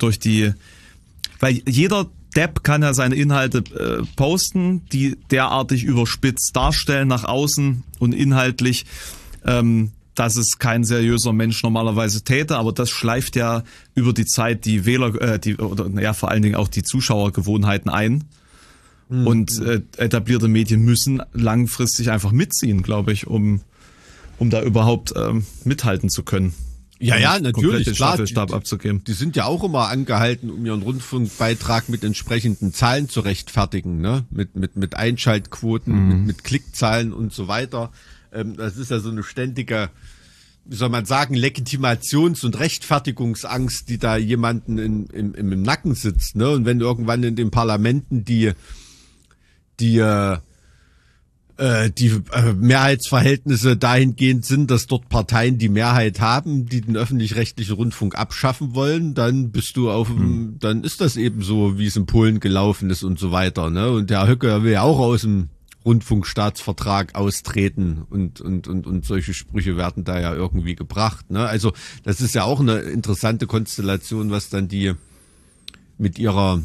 weil jeder Depp kann ja seine Inhalte posten, die derartig überspitzt darstellen nach außen und inhaltlich, dass es kein seriöser Mensch normalerweise täte, aber das schleift ja über die Zeit die vor allen Dingen auch die Zuschauergewohnheiten ein. Und etablierte Medien müssen langfristig einfach mitziehen, glaube ich, um da überhaupt mithalten zu können. Ja, natürlich, den klar. Staffelstab abzugeben. Die sind ja auch immer angehalten, um ihren Rundfunkbeitrag mit entsprechenden Zahlen zu rechtfertigen, ne? Mit Einschaltquoten, mit Klickzahlen und so weiter. Das ist ja so eine ständige, wie soll man sagen, Legitimations- und Rechtfertigungsangst, die da jemanden im Nacken sitzt, ne? Und wenn irgendwann in den Parlamenten die Mehrheitsverhältnisse dahingehend sind, dass dort Parteien die Mehrheit haben, die den öffentlich-rechtlichen Rundfunk abschaffen wollen, dann bist du dann ist das eben so, wie es in Polen gelaufen ist und so weiter, ne? Und der Höcke will ja auch aus dem Rundfunkstaatsvertrag austreten und solche Sprüche werden da ja irgendwie gebracht, ne? Also, das ist ja auch eine interessante Konstellation, was dann die mit ihrem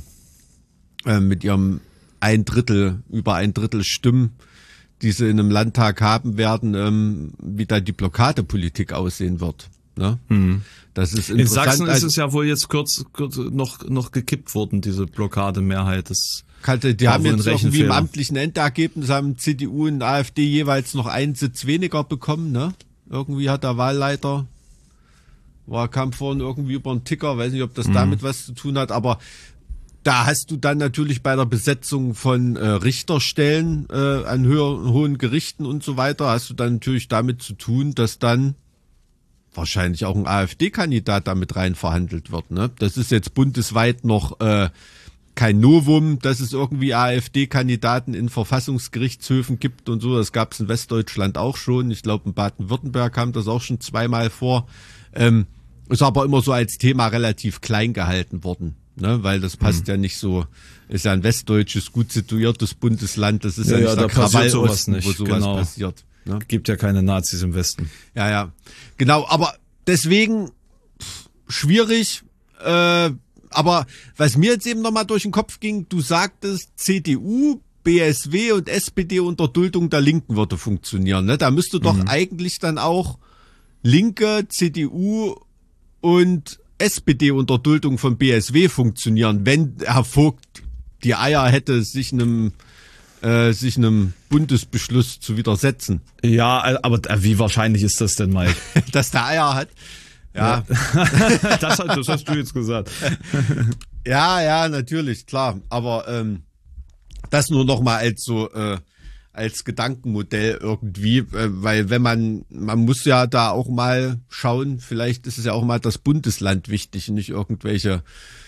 über ein Drittel Stimmen, die sie in einem Landtag haben werden, wie da die Blockadepolitik aussehen wird. Ne? Das ist interessant. In Sachsen ist es ja wohl jetzt kurz noch gekippt worden, diese Blockademehrheit. Die haben jetzt irgendwie im amtlichen Endergebnis, haben CDU und AfD jeweils noch einen Sitz weniger bekommen. Ne? Irgendwie hat der Wahlleiter, kam vorhin irgendwie über einen Ticker, weiß nicht, ob das damit was zu tun hat, aber da hast du dann natürlich bei der Besetzung von Richterstellen an hohen Gerichten und so weiter, hast du dann natürlich damit zu tun, dass dann wahrscheinlich auch ein AfD-Kandidat damit rein verhandelt wird. Ne? Das ist jetzt bundesweit noch kein Novum, dass es irgendwie AfD-Kandidaten in Verfassungsgerichtshöfen gibt und so. Das gab es in Westdeutschland auch schon. Ich glaube, in Baden-Württemberg kam das auch schon zweimal vor. Ist aber immer so als Thema relativ klein gehalten worden, ne? Weil das passt ja nicht so. Ist ja ein westdeutsches, gut situiertes Bundesland. Das ist ja nicht der Krawallosten, wo sowas passiert. Ne? Gibt ja keine Nazis im Westen. Ja, genau. Aber deswegen schwierig. Aber was mir jetzt eben nochmal durch den Kopf ging, du sagtest, CDU, BSW und SPD unter Duldung der Linken würde funktionieren. Ne? Da müsste doch eigentlich dann auch Linke, CDU und SPD unter Duldung von BSW funktionieren, wenn Herr Vogt die Eier hätte, sich einem Bundesbeschluss zu widersetzen. Ja, aber wie wahrscheinlich ist das denn, Mike? Dass der Eier hat? Ja. Das hast du jetzt gesagt. Ja, natürlich, klar. Aber das nur noch mal als Gedankenmodell irgendwie, weil wenn man muss ja da auch mal schauen, vielleicht ist es ja auch mal das Bundesland wichtig, nicht irgendwelche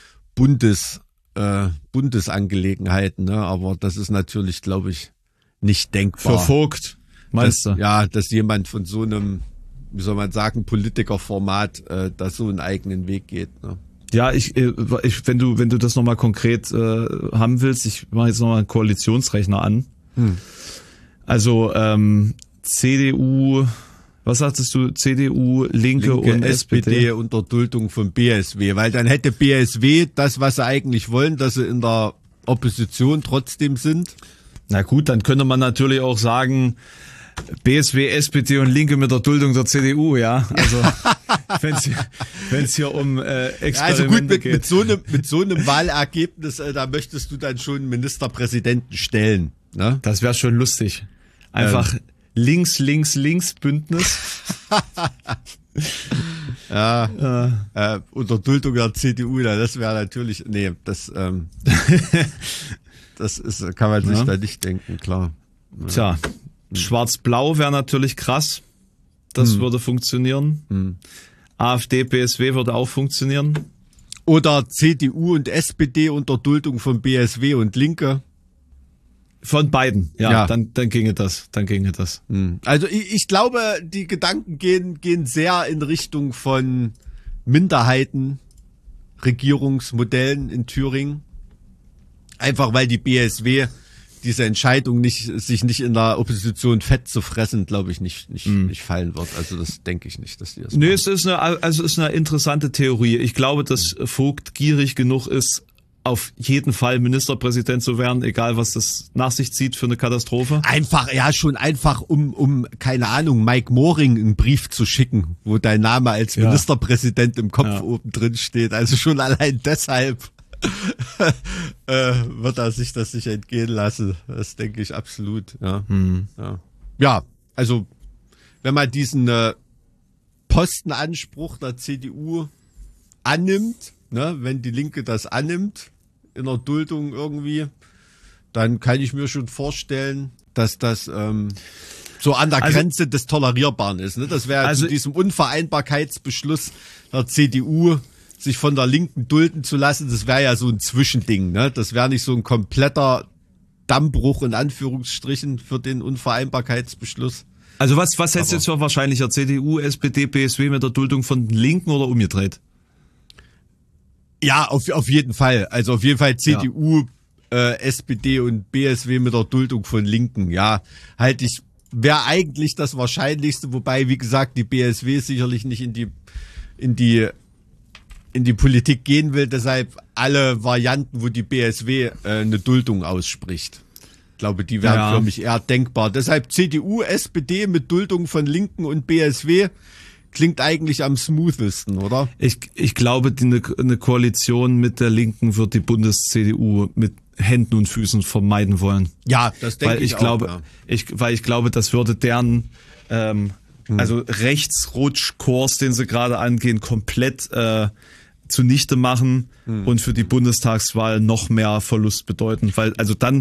Bundesangelegenheiten, ne? Aber das ist natürlich, glaube ich, nicht denkbar. Für Vogt, meinst du? Ja, dass jemand von so einem, wie soll man sagen, Politikerformat da so einen eigenen Weg geht. Ne? Ja, wenn du das nochmal konkret haben willst, ich mache jetzt nochmal einen Koalitionsrechner an. Also CDU, was sagtest du? CDU, Linke und SPD unter Duldung von BSW, weil dann hätte BSW das, was sie eigentlich wollen, dass sie in der Opposition trotzdem sind. Na gut, dann könnte man natürlich auch sagen, BSW, SPD und Linke mit der Duldung der CDU, ja. Also wenn es hier um Experimente also gut, geht. Mit so einem Wahlergebnis, da möchtest du dann schon Ministerpräsidenten stellen. Ne? Das wäre schon lustig. Einfach links Bündnis. Unter Duldung der CDU, das wäre natürlich, das kann man sich da nicht denken, klar. Tja, Schwarz-Blau wäre natürlich krass. Das würde funktionieren. AfD, BSW würde auch funktionieren. Oder CDU und SPD unter Duldung von BSW und Linke. Von beiden, ja. Dann ginge das. Also ich glaube, die Gedanken gehen sehr in Richtung von Minderheitenregierungsmodellen in Thüringen. Einfach weil die BSW diese Entscheidung sich nicht in der Opposition fett zu fressen, glaube ich, nicht fallen wird. Also das denke ich nicht, dass die das machen. Es ist eine interessante Theorie. Ich glaube, dass Vogt gierig genug ist, auf jeden Fall Ministerpräsident zu werden, egal was das nach sich zieht für eine Katastrophe. Einfach, um keine Ahnung, Mike Moring einen Brief zu schicken, wo dein Name als Ministerpräsident im Kopf oben drin steht. Also schon allein deshalb wird er sich das nicht entgehen lassen. Das denke ich absolut. Ja, also wenn man diesen Postenanspruch der CDU annimmt, ne, wenn die Linke das annimmt, in der Duldung irgendwie, dann kann ich mir schon vorstellen, dass das so an der Grenze des Tolerierbaren ist. Ne? Das wäre zu diesem Unvereinbarkeitsbeschluss der CDU, sich von der Linken dulden zu lassen, das wäre ja so ein Zwischending. Ne? Das wäre nicht so ein kompletter Dammbruch in Anführungsstrichen für den Unvereinbarkeitsbeschluss. Also was hältst du jetzt für wahrscheinlicher? CDU, SPD, BSW mit der Duldung von den Linken oder umgedreht? Ja, auf jeden Fall. Also auf jeden Fall CDU, SPD und BSW mit der Duldung von Linken. Ja, wäre eigentlich das Wahrscheinlichste, wobei, wie gesagt, die BSW sicherlich nicht in die Politik gehen will, deshalb alle Varianten, wo die BSW eine Duldung ausspricht. Ich glaube, die wären für mich eher denkbar. Deshalb CDU, SPD mit Duldung von Linken und BSW klingt eigentlich am smoothesten, oder? Ich glaube, eine Koalition mit der Linken wird die Bundes-CDU mit Händen und Füßen vermeiden wollen. Ja, das denke ich auch. Weil ich glaube, das würde deren also Rechtsrutschkurs, den sie gerade angehen, komplett zunichte machen und für die Bundestagswahl noch mehr Verlust bedeuten, weil also dann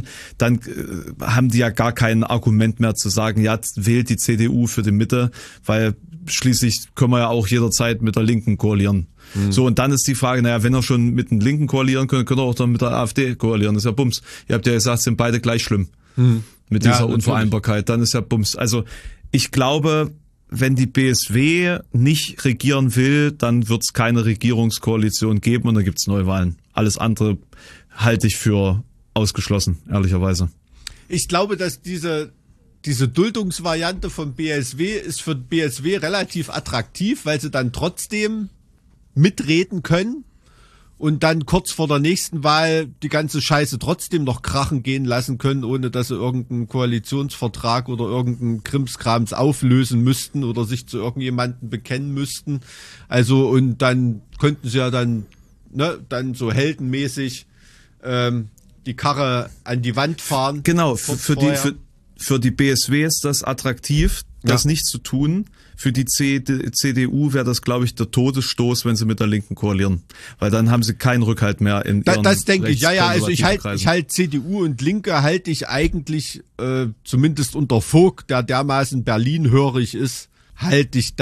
haben die ja gar kein Argument mehr zu sagen, ja, wählt die CDU für die Mitte, weil schließlich können wir ja auch jederzeit mit der Linken koalieren. So, und dann ist die Frage, naja, wenn ihr schon mit den Linken koalieren könnt, könnt ihr auch dann mit der AfD koalieren. Das ist ja Bums. Ihr habt ja gesagt, sind beide gleich schlimm. Mit dieser Unvereinbarkeit. Dann ist ja Bums. Also ich glaube, wenn die BSW nicht regieren will, dann wird es keine Regierungskoalition geben und dann gibt es Neuwahlen. Alles andere halte ich für ausgeschlossen, ehrlicherweise. Ich glaube, dass diese Duldungsvariante von BSW ist für BSW relativ attraktiv, weil sie dann trotzdem mitreden können und dann kurz vor der nächsten Wahl die ganze Scheiße trotzdem noch krachen gehen lassen können, ohne dass sie irgendeinen Koalitionsvertrag oder irgendeinen Krimskrams auflösen müssten oder sich zu irgendjemandem bekennen müssten. Also, und dann könnten sie ja dann so heldenmäßig die Karre an die Wand fahren. Genau, für die BSW ist das attraktiv, das nicht zu tun. Für die CDU wäre das, glaube ich, der Todesstoß, wenn sie mit der Linken koalieren. Weil dann haben sie keinen Rückhalt mehr in ihren Das denke ich, ja. Also ich Kreisen. halt CDU und Linke halte ich eigentlich, zumindest unter Vogt, der dermaßen Berlin-hörig ist, halte ich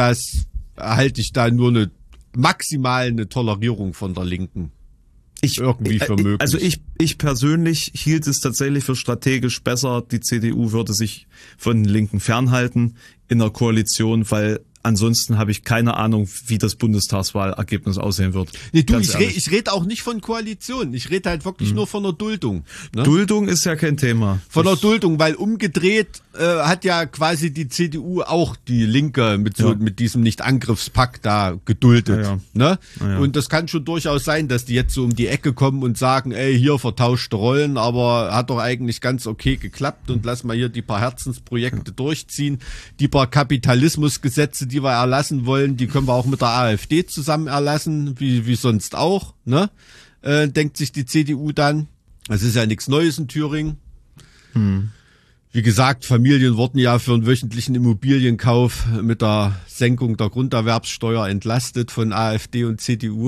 da nur maximal eine Tolerierung von der Linken. Irgendwie für möglich. Also ich persönlich hielt es tatsächlich für strategisch besser, die CDU würde sich von den Linken fernhalten in der Koalition, weil ansonsten habe ich keine Ahnung, wie das Bundestagswahlergebnis aussehen wird. Nee, du, ich rede auch nicht von Koalition. Ich rede halt wirklich nur von der Duldung. Ne? Duldung ist ja kein Thema. Von der Duldung, weil umgedreht hat ja quasi die CDU auch die Linke mit diesem Nicht-Angriffspakt da geduldet. Ja. Ne? Ja. Und das kann schon durchaus sein, dass die jetzt so um die Ecke kommen und sagen, ey, hier vertauschte Rollen, aber hat doch eigentlich ganz okay geklappt und lass mal hier die paar Herzensprojekte durchziehen. Die paar Kapitalismusgesetze, die wir erlassen wollen, die können wir auch mit der AfD zusammen erlassen, wie sonst auch, ne? Denkt sich die CDU dann. Es ist ja nichts Neues in Thüringen. Wie gesagt, Familien wurden ja für einen wöchentlichen Immobilienkauf mit der Senkung der Grunderwerbssteuer entlastet von AfD und CDU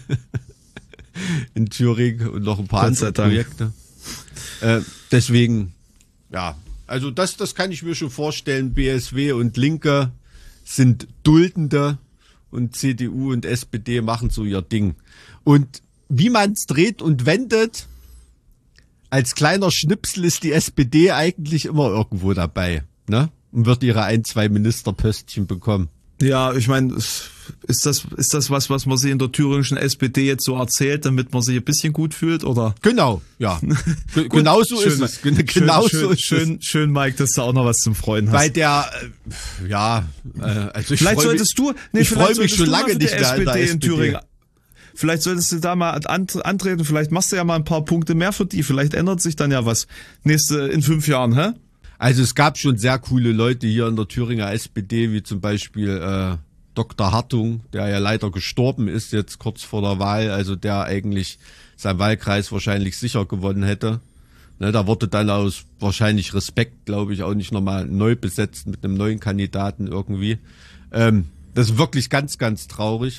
in Thüringen und noch ein paar andere Projekte. Deswegen, ja, also das kann ich mir schon vorstellen. BSW und Linke sind Duldende und CDU und SPD machen so ihr Ding. Und wie man es dreht und wendet, als kleiner Schnipsel ist die SPD eigentlich immer irgendwo dabei, ne? Und wird ihre 1-2 Ministerpöstchen bekommen. Ja, ich meine, ist das was man sich in der thüringischen SPD jetzt so erzählt, damit man sich ein bisschen gut fühlt, oder? Genau, ja. Genau so ist es. Genau so ist es. Schön, Mike, dass du auch noch was zum Freuen hast. Bei der, also ich freue mich schon lange nicht mehr an der SPD. In Thüringen. Vielleicht solltest du da mal antreten, vielleicht machst du ja mal ein paar Punkte mehr für die, vielleicht ändert sich dann ja was in 5 Jahren, hä? Also es gab schon sehr coole Leute hier in der Thüringer SPD, wie zum Beispiel Dr. Hartung, der ja leider gestorben ist jetzt kurz vor der Wahl, also der eigentlich seinen Wahlkreis wahrscheinlich sicher gewonnen hätte. Ne, da wurde dann aus wahrscheinlich Respekt, glaube ich, auch nicht nochmal neu besetzt mit einem neuen Kandidaten irgendwie. Das ist wirklich ganz, ganz traurig.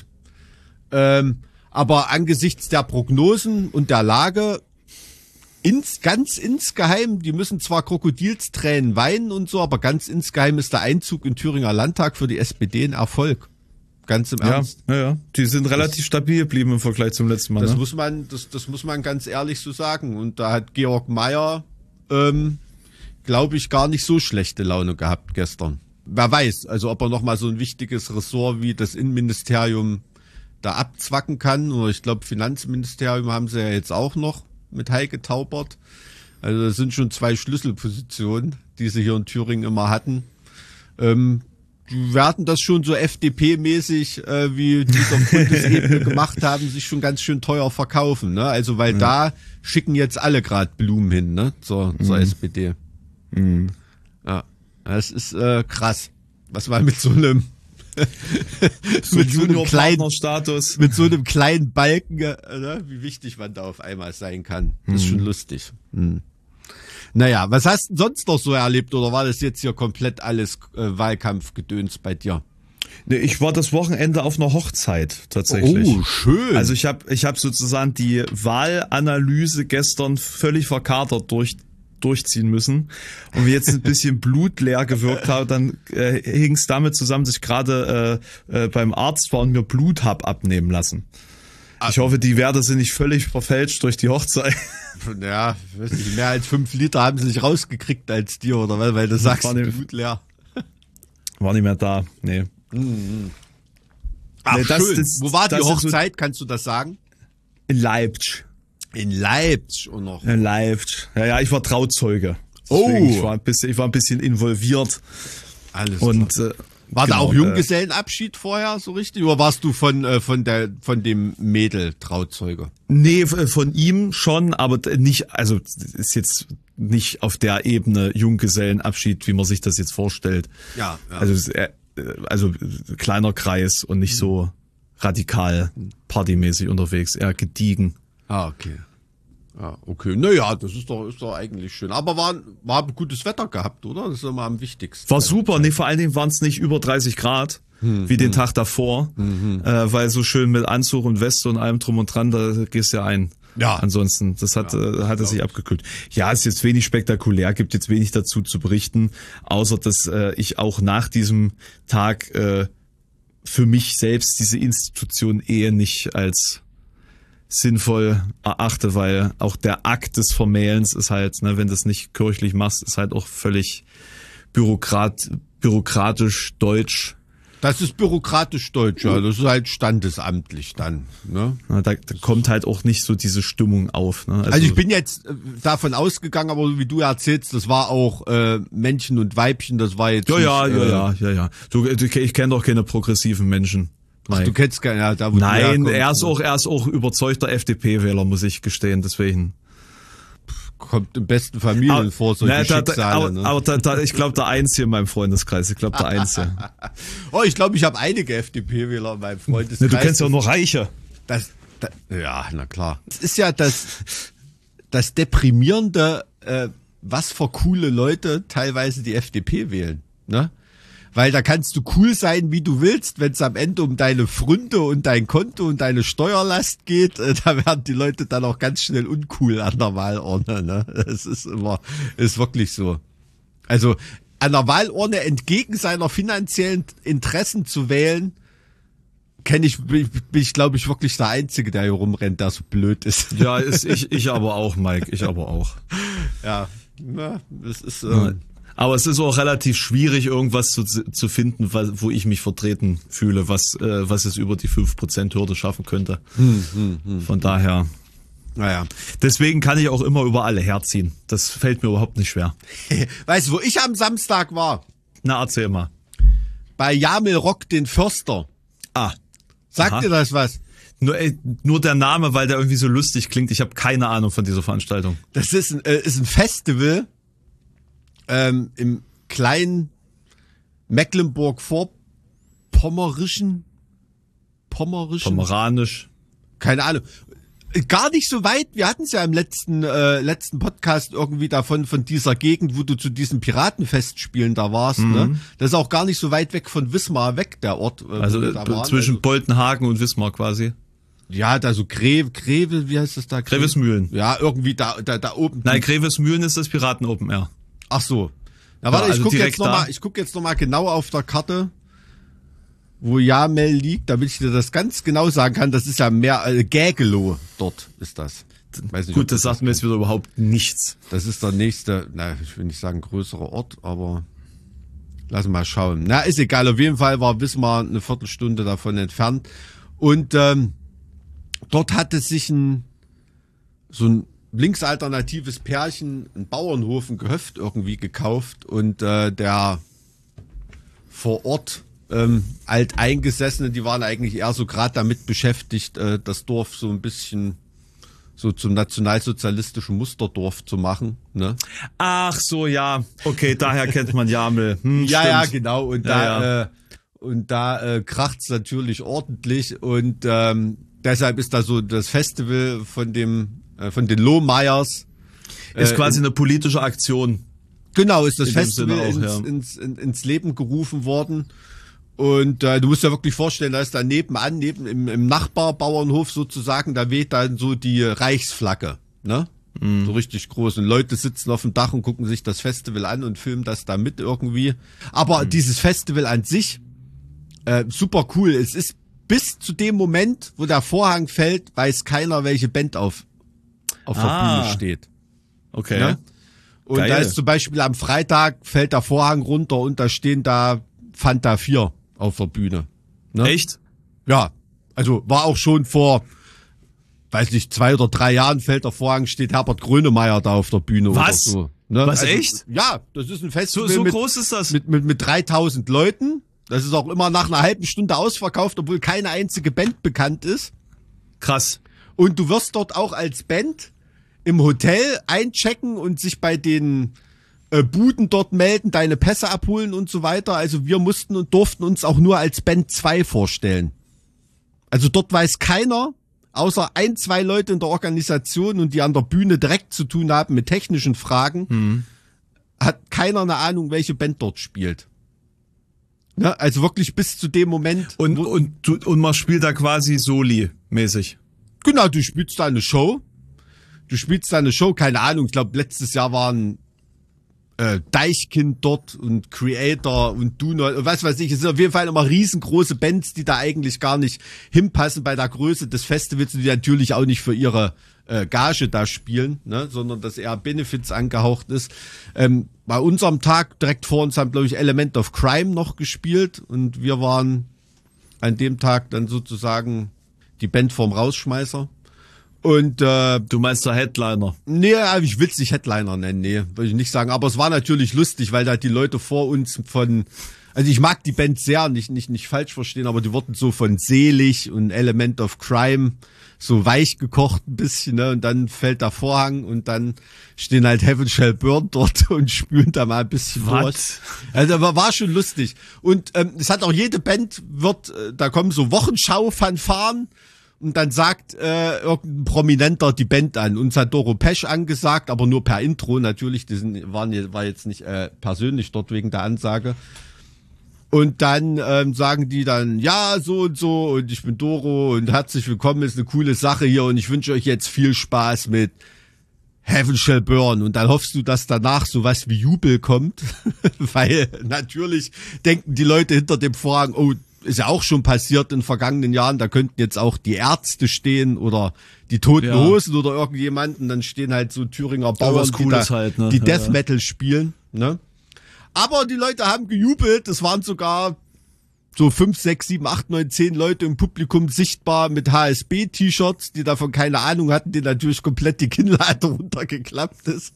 Aber angesichts der Prognosen und der Lage ganz insgeheim, die müssen zwar Krokodilstränen weinen und so, aber ganz insgeheim ist der Einzug in Thüringer Landtag für die SPD ein Erfolg. Ganz im Ernst. Ja. Die sind relativ stabil geblieben im Vergleich zum letzten Mal. Das muss man ganz ehrlich so sagen. Und da hat Georg Mayer, glaube ich, gar nicht so schlechte Laune gehabt gestern. Wer weiß, also ob er nochmal so ein wichtiges Ressort wie das Innenministerium da abzwacken kann. Oder ich glaube, Finanzministerium haben sie ja jetzt auch noch mit Heike Taubert. Also das sind schon 2 Schlüsselpositionen, die sie hier in Thüringen immer hatten. Die werden das schon so FDP-mäßig, wie die es auf Bundesebene gemacht haben, sich schon ganz schön teuer verkaufen. Ne? Also weil da schicken jetzt alle gerade Blumen hin, ne, zur SPD. Ja, das ist krass, was man mit so einem mit so einem kleinen Balken, ne, wie wichtig man da auf einmal sein kann. Das ist schon lustig. Naja, was hast du sonst noch so erlebt oder war das jetzt hier komplett alles Wahlkampfgedöns bei dir? Nee, ich war das Wochenende auf einer Hochzeit tatsächlich. Oh, schön. Also ich hab sozusagen die Wahlanalyse gestern völlig verkatert durch durchziehen müssen und wir jetzt ein bisschen blutleer gewirkt haben, dann hing es damit zusammen, dass ich gerade beim Arzt war und mir Blut hab abnehmen lassen. Ich hoffe, die Werte sind nicht völlig verfälscht durch die Hochzeit. Ja, weiß nicht, mehr als 5 Liter haben sie nicht rausgekriegt als dir, oder weil du sagst, Blut leer. War nicht mehr da, nee. Ach, Nee, schön. Wo war die das ist Hochzeit, kannst du das sagen? In Leipzig. In Leipzig und noch. In Leipzig. Ja, ich war Trauzeuge. Oh. Deswegen, ich war ein bisschen involviert. Alles Und klar. War da auch Junggesellenabschied vorher so richtig? Oder warst du von dem Mädel Trauzeuge? Nee, von ihm schon, aber nicht, also ist jetzt nicht auf der Ebene Junggesellenabschied, wie man sich das jetzt vorstellt. Ja. Also kleiner Kreis und nicht so radikal partymäßig unterwegs, eher gediegen. Ah, okay. Ja, okay. Naja, das ist doch eigentlich schön. Aber war gutes Wetter gehabt, oder? Das ist immer am wichtigsten. War super, nee, vor allen Dingen waren es nicht über 30 Grad, wie den Tag davor, weil so schön mit Anzug und Weste und allem drum und dran, da gehst du ja ein. Ja. Ansonsten, das hat es sich abgekühlt. Ja, ist jetzt wenig spektakulär, gibt jetzt wenig dazu zu berichten, außer dass ich auch nach diesem Tag für mich selbst diese Institution Ehe nicht als sinnvoll erachte, weil auch der Akt des Vermählens ist halt, ne, wenn du es nicht kirchlich machst, ist halt auch völlig bürokratisch deutsch. Das ist bürokratisch deutsch, ja. Das ist halt standesamtlich dann, ne? Na, da kommt halt auch nicht so diese Stimmung auf. Ne? Also ich bin jetzt davon ausgegangen, aber wie du erzählst, das war auch Männchen und Weibchen, das war jetzt Ja. Ich kenne doch keine progressiven Menschen. Ach, du kennst keine, ja, da wo Nein, du er ist auch überzeugter FDP-Wähler, muss ich gestehen, deswegen. Kommt im besten Familien vor, solche Schicksale. Aber ich glaube, der Einzige in meinem Freundeskreis. Ich glaube, der Einzige. Oh, ich glaube, ich habe einige FDP-Wähler in meinem Freundeskreis. Ne, du kennst ja auch noch Reiche. Ja, na klar. Es ist ja das Deprimierende, was für coole Leute teilweise die FDP wählen, ne? Weil da kannst du cool sein, wie du willst, wenn es am Ende um deine Pfründe und dein Konto und deine Steuerlast geht, da werden die Leute dann auch ganz schnell uncool an der Wahlurne, ne? Das ist wirklich so. Also an der Wahlurne entgegen seiner finanziellen Interessen zu wählen, bin ich glaube ich wirklich der Einzige, der hier rumrennt, der so blöd ist. Ja, ich aber auch, Mike, ich aber auch. Ja, na, das ist aber es ist auch relativ schwierig, irgendwas zu finden, wo ich mich vertreten fühle, was es über die 5%-Hürde schaffen könnte. Von daher. Naja. Deswegen kann ich auch immer über alle herziehen. Das fällt mir überhaupt nicht schwer. Weißt du, wo ich am Samstag war? Na, erzähl mal. Bei Jamel Rock den Förster. Ah. Sagt dir das was? Nur der Name, weil der irgendwie so lustig klingt. Ich habe keine Ahnung von dieser Veranstaltung. Das ist ein Festival im kleinen Mecklenburg-Vorpommerischen. Pomeranisch. Keine Ahnung. Gar nicht so weit. Wir hatten es ja im letzten Podcast irgendwie davon, von dieser Gegend, wo du zu diesen Piratenfestspielen da warst. Ne? Das ist auch gar nicht so weit weg von Wismar weg, der Ort. Also zwischen Boltenhagen und Wismar quasi. Ja, da so Greve, wie heißt das da? Grevesmühlen. Ja, irgendwie da oben. Nein, Grevesmühlen ist das Piraten Open Air. Ach so. Na warte, also ich guck jetzt noch mal genau auf der Karte, wo Jamel liegt, damit ich dir das ganz genau sagen kann. Das ist ja mehr Gägelow, dort ist das. Weiß nicht, gut, das sagt mir jetzt wieder überhaupt nichts. Das ist der nächste, ich will nicht sagen größere Ort, aber lass mal schauen. Na, ist egal, auf jeden Fall war Wismar eine Viertelstunde davon entfernt. Und dort hatte sich so ein linksalternatives Pärchen einen Bauernhof, ein Gehöft irgendwie gekauft und der vor Ort Alteingesessene, die waren eigentlich eher so gerade damit beschäftigt, das Dorf so ein bisschen so zum nationalsozialistischen Musterdorf zu machen. Ne? Ach so, ja. Okay, daher kennt man Jamel. Ja, genau. Und da kracht's natürlich ordentlich und deshalb ist da so das Festival von den Lohmeyers. Ist quasi eine politische Aktion. Genau, ist das In dem Festival Sinne auch, ins Leben gerufen worden. Und du musst dir wirklich vorstellen, da ist da im Nachbarbauernhof sozusagen, da weht dann so die Reichsflagge. Ne? So richtig groß. Und Leute sitzen auf dem Dach und gucken sich das Festival an und filmen das da mit irgendwie. Aber dieses Festival an sich, super cool. Es ist bis zu dem Moment, wo der Vorhang fällt, weiß keiner, welche Band auf der Bühne steht. Okay. Ne? Und Geil. da ist zum Beispiel am Freitag fällt der Vorhang runter und da stehen da Fanta 4 auf der Bühne. Ne? Echt? Ja, also war auch schon vor, weiß nicht, 2 oder 3 Jahren fällt der Vorhang, steht Herbert Grönemeyer da auf der Bühne Was? oder so. Ne? Was, echt? Ja, das ist ein Festival So mit, groß ist das? mit 3000 Leuten. Das ist auch immer nach einer halben Stunde ausverkauft, obwohl keine einzige Band bekannt ist. Krass. Und du wirst dort auch als Band im Hotel einchecken und sich bei den Buden dort melden, deine Pässe abholen und so weiter. Also wir mussten und durften uns auch nur als Band 2 vorstellen. Also dort weiß keiner, außer 1, 2 Leute in der Organisation und die an der Bühne direkt zu tun haben mit technischen Fragen, hat keiner eine Ahnung, welche Band dort spielt. Ne? Also wirklich bis zu dem Moment. Und man spielt da quasi Soli-mäßig. Genau, du spielst da eine Show. Keine Ahnung, ich glaube letztes Jahr waren Deichkind dort und Creator und Dunod und was weiß ich. Es sind auf jeden Fall immer riesengroße Bands, die da eigentlich gar nicht hinpassen bei der Größe des Festivals und die natürlich auch nicht für ihre Gage da spielen, ne, sondern dass eher Benefits angehaucht ist. Bei unserem Tag direkt vor uns haben, glaube ich, Element of Crime noch gespielt und wir waren an dem Tag dann sozusagen die Band vorm Rausschmeißer. Und Du meinst der Headliner? nee, ich will's nicht Headliner nennen, nee, würde ich nicht sagen. Aber es war natürlich lustig, weil da die Leute vor uns also ich mag die Band sehr, nicht falsch verstehen, aber die wurden so von Selig und Element of Crime so weich gekocht ein bisschen, ne? Und dann fällt der Vorhang und dann stehen halt Heaven Shall Burn dort und spülen da mal ein bisschen durch. Also war schon lustig. Und es hat auch jede Band da kommen so Wochenschau-Fanfaren. Und dann sagt irgendein Prominenter die Band an. Uns hat Doro Pesch angesagt, aber nur per Intro natürlich. War jetzt nicht persönlich dort wegen der Ansage. Und dann sagen die dann, ja, so und ich bin Doro und herzlich willkommen, ist eine coole Sache hier und ich wünsche euch jetzt viel Spaß mit Heaven Shall Burn. Und dann hoffst du, dass danach sowas wie Jubel kommt, weil natürlich denken die Leute hinter dem Vorhang, oh, ist ja auch schon passiert in vergangenen Jahren, da könnten jetzt auch die Ärzte stehen oder die Toten Hosen oder irgendjemanden, dann stehen halt so Thüringer Bauern, die Death Metal spielen, ne? Aber die Leute haben gejubelt, es waren sogar so 5, 6, 7, 8, 9, 10 Leute im Publikum sichtbar mit HSB-T-Shirts, die davon keine Ahnung hatten, die natürlich komplett die Kinnlade runtergeklappt ist.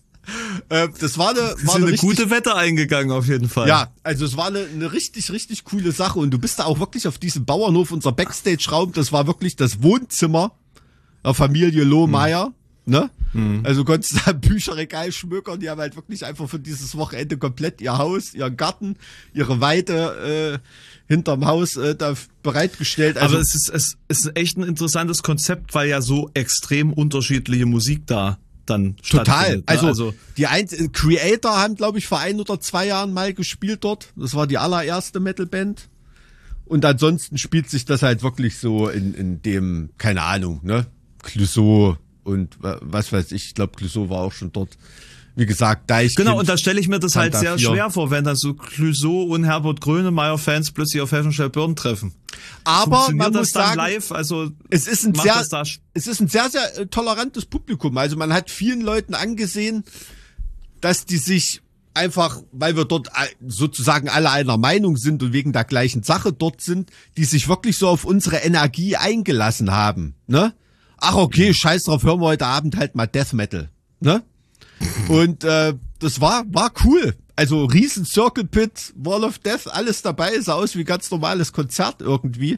Das war eine gute Wette eingegangen auf jeden Fall. Ja, also es war eine richtig, richtig coole Sache und du bist da auch wirklich auf diesem Bauernhof, unser Backstage-Raum, das war wirklich das Wohnzimmer der Familie Lohmeier, ne? Also konntest du da ein Bücherregal schmökern, die haben halt wirklich einfach für dieses Wochenende komplett ihr Haus, ihren Garten, ihre Weide hinterm Haus da bereitgestellt. Also, aber es ist echt ein interessantes Konzept, weil ja so extrem unterschiedliche Musik da dann total. Ne? Also die Creator haben, glaube ich, vor 1 oder 2 Jahren mal gespielt dort. Das war die allererste Metalband. Und ansonsten spielt sich das halt wirklich so in dem, keine Ahnung, ne? Clouseau und was weiß ich glaube, Clouseau war auch schon dort. Wie gesagt, Deichkind. Genau, und da stelle ich mir das halt sehr 4. schwer vor, wenn dann so Clouseau und Herbert Grönemeyer-Fans plötzlich auf Heaven Shall Burn treffen. Aber man muss sagen, live? Also es ist ein sehr, sehr tolerantes Publikum. Also man hat vielen Leuten angesehen, dass die sich einfach, weil wir dort sozusagen alle einer Meinung sind und wegen der gleichen Sache dort sind, die sich wirklich so auf unsere Energie eingelassen haben. Ne? Ach okay, scheiß drauf, hören wir heute Abend halt mal Death Metal. Ne? Und das war cool. Also riesen Circle Pit, Wall of Death, alles dabei, sah aus wie ganz normales Konzert irgendwie.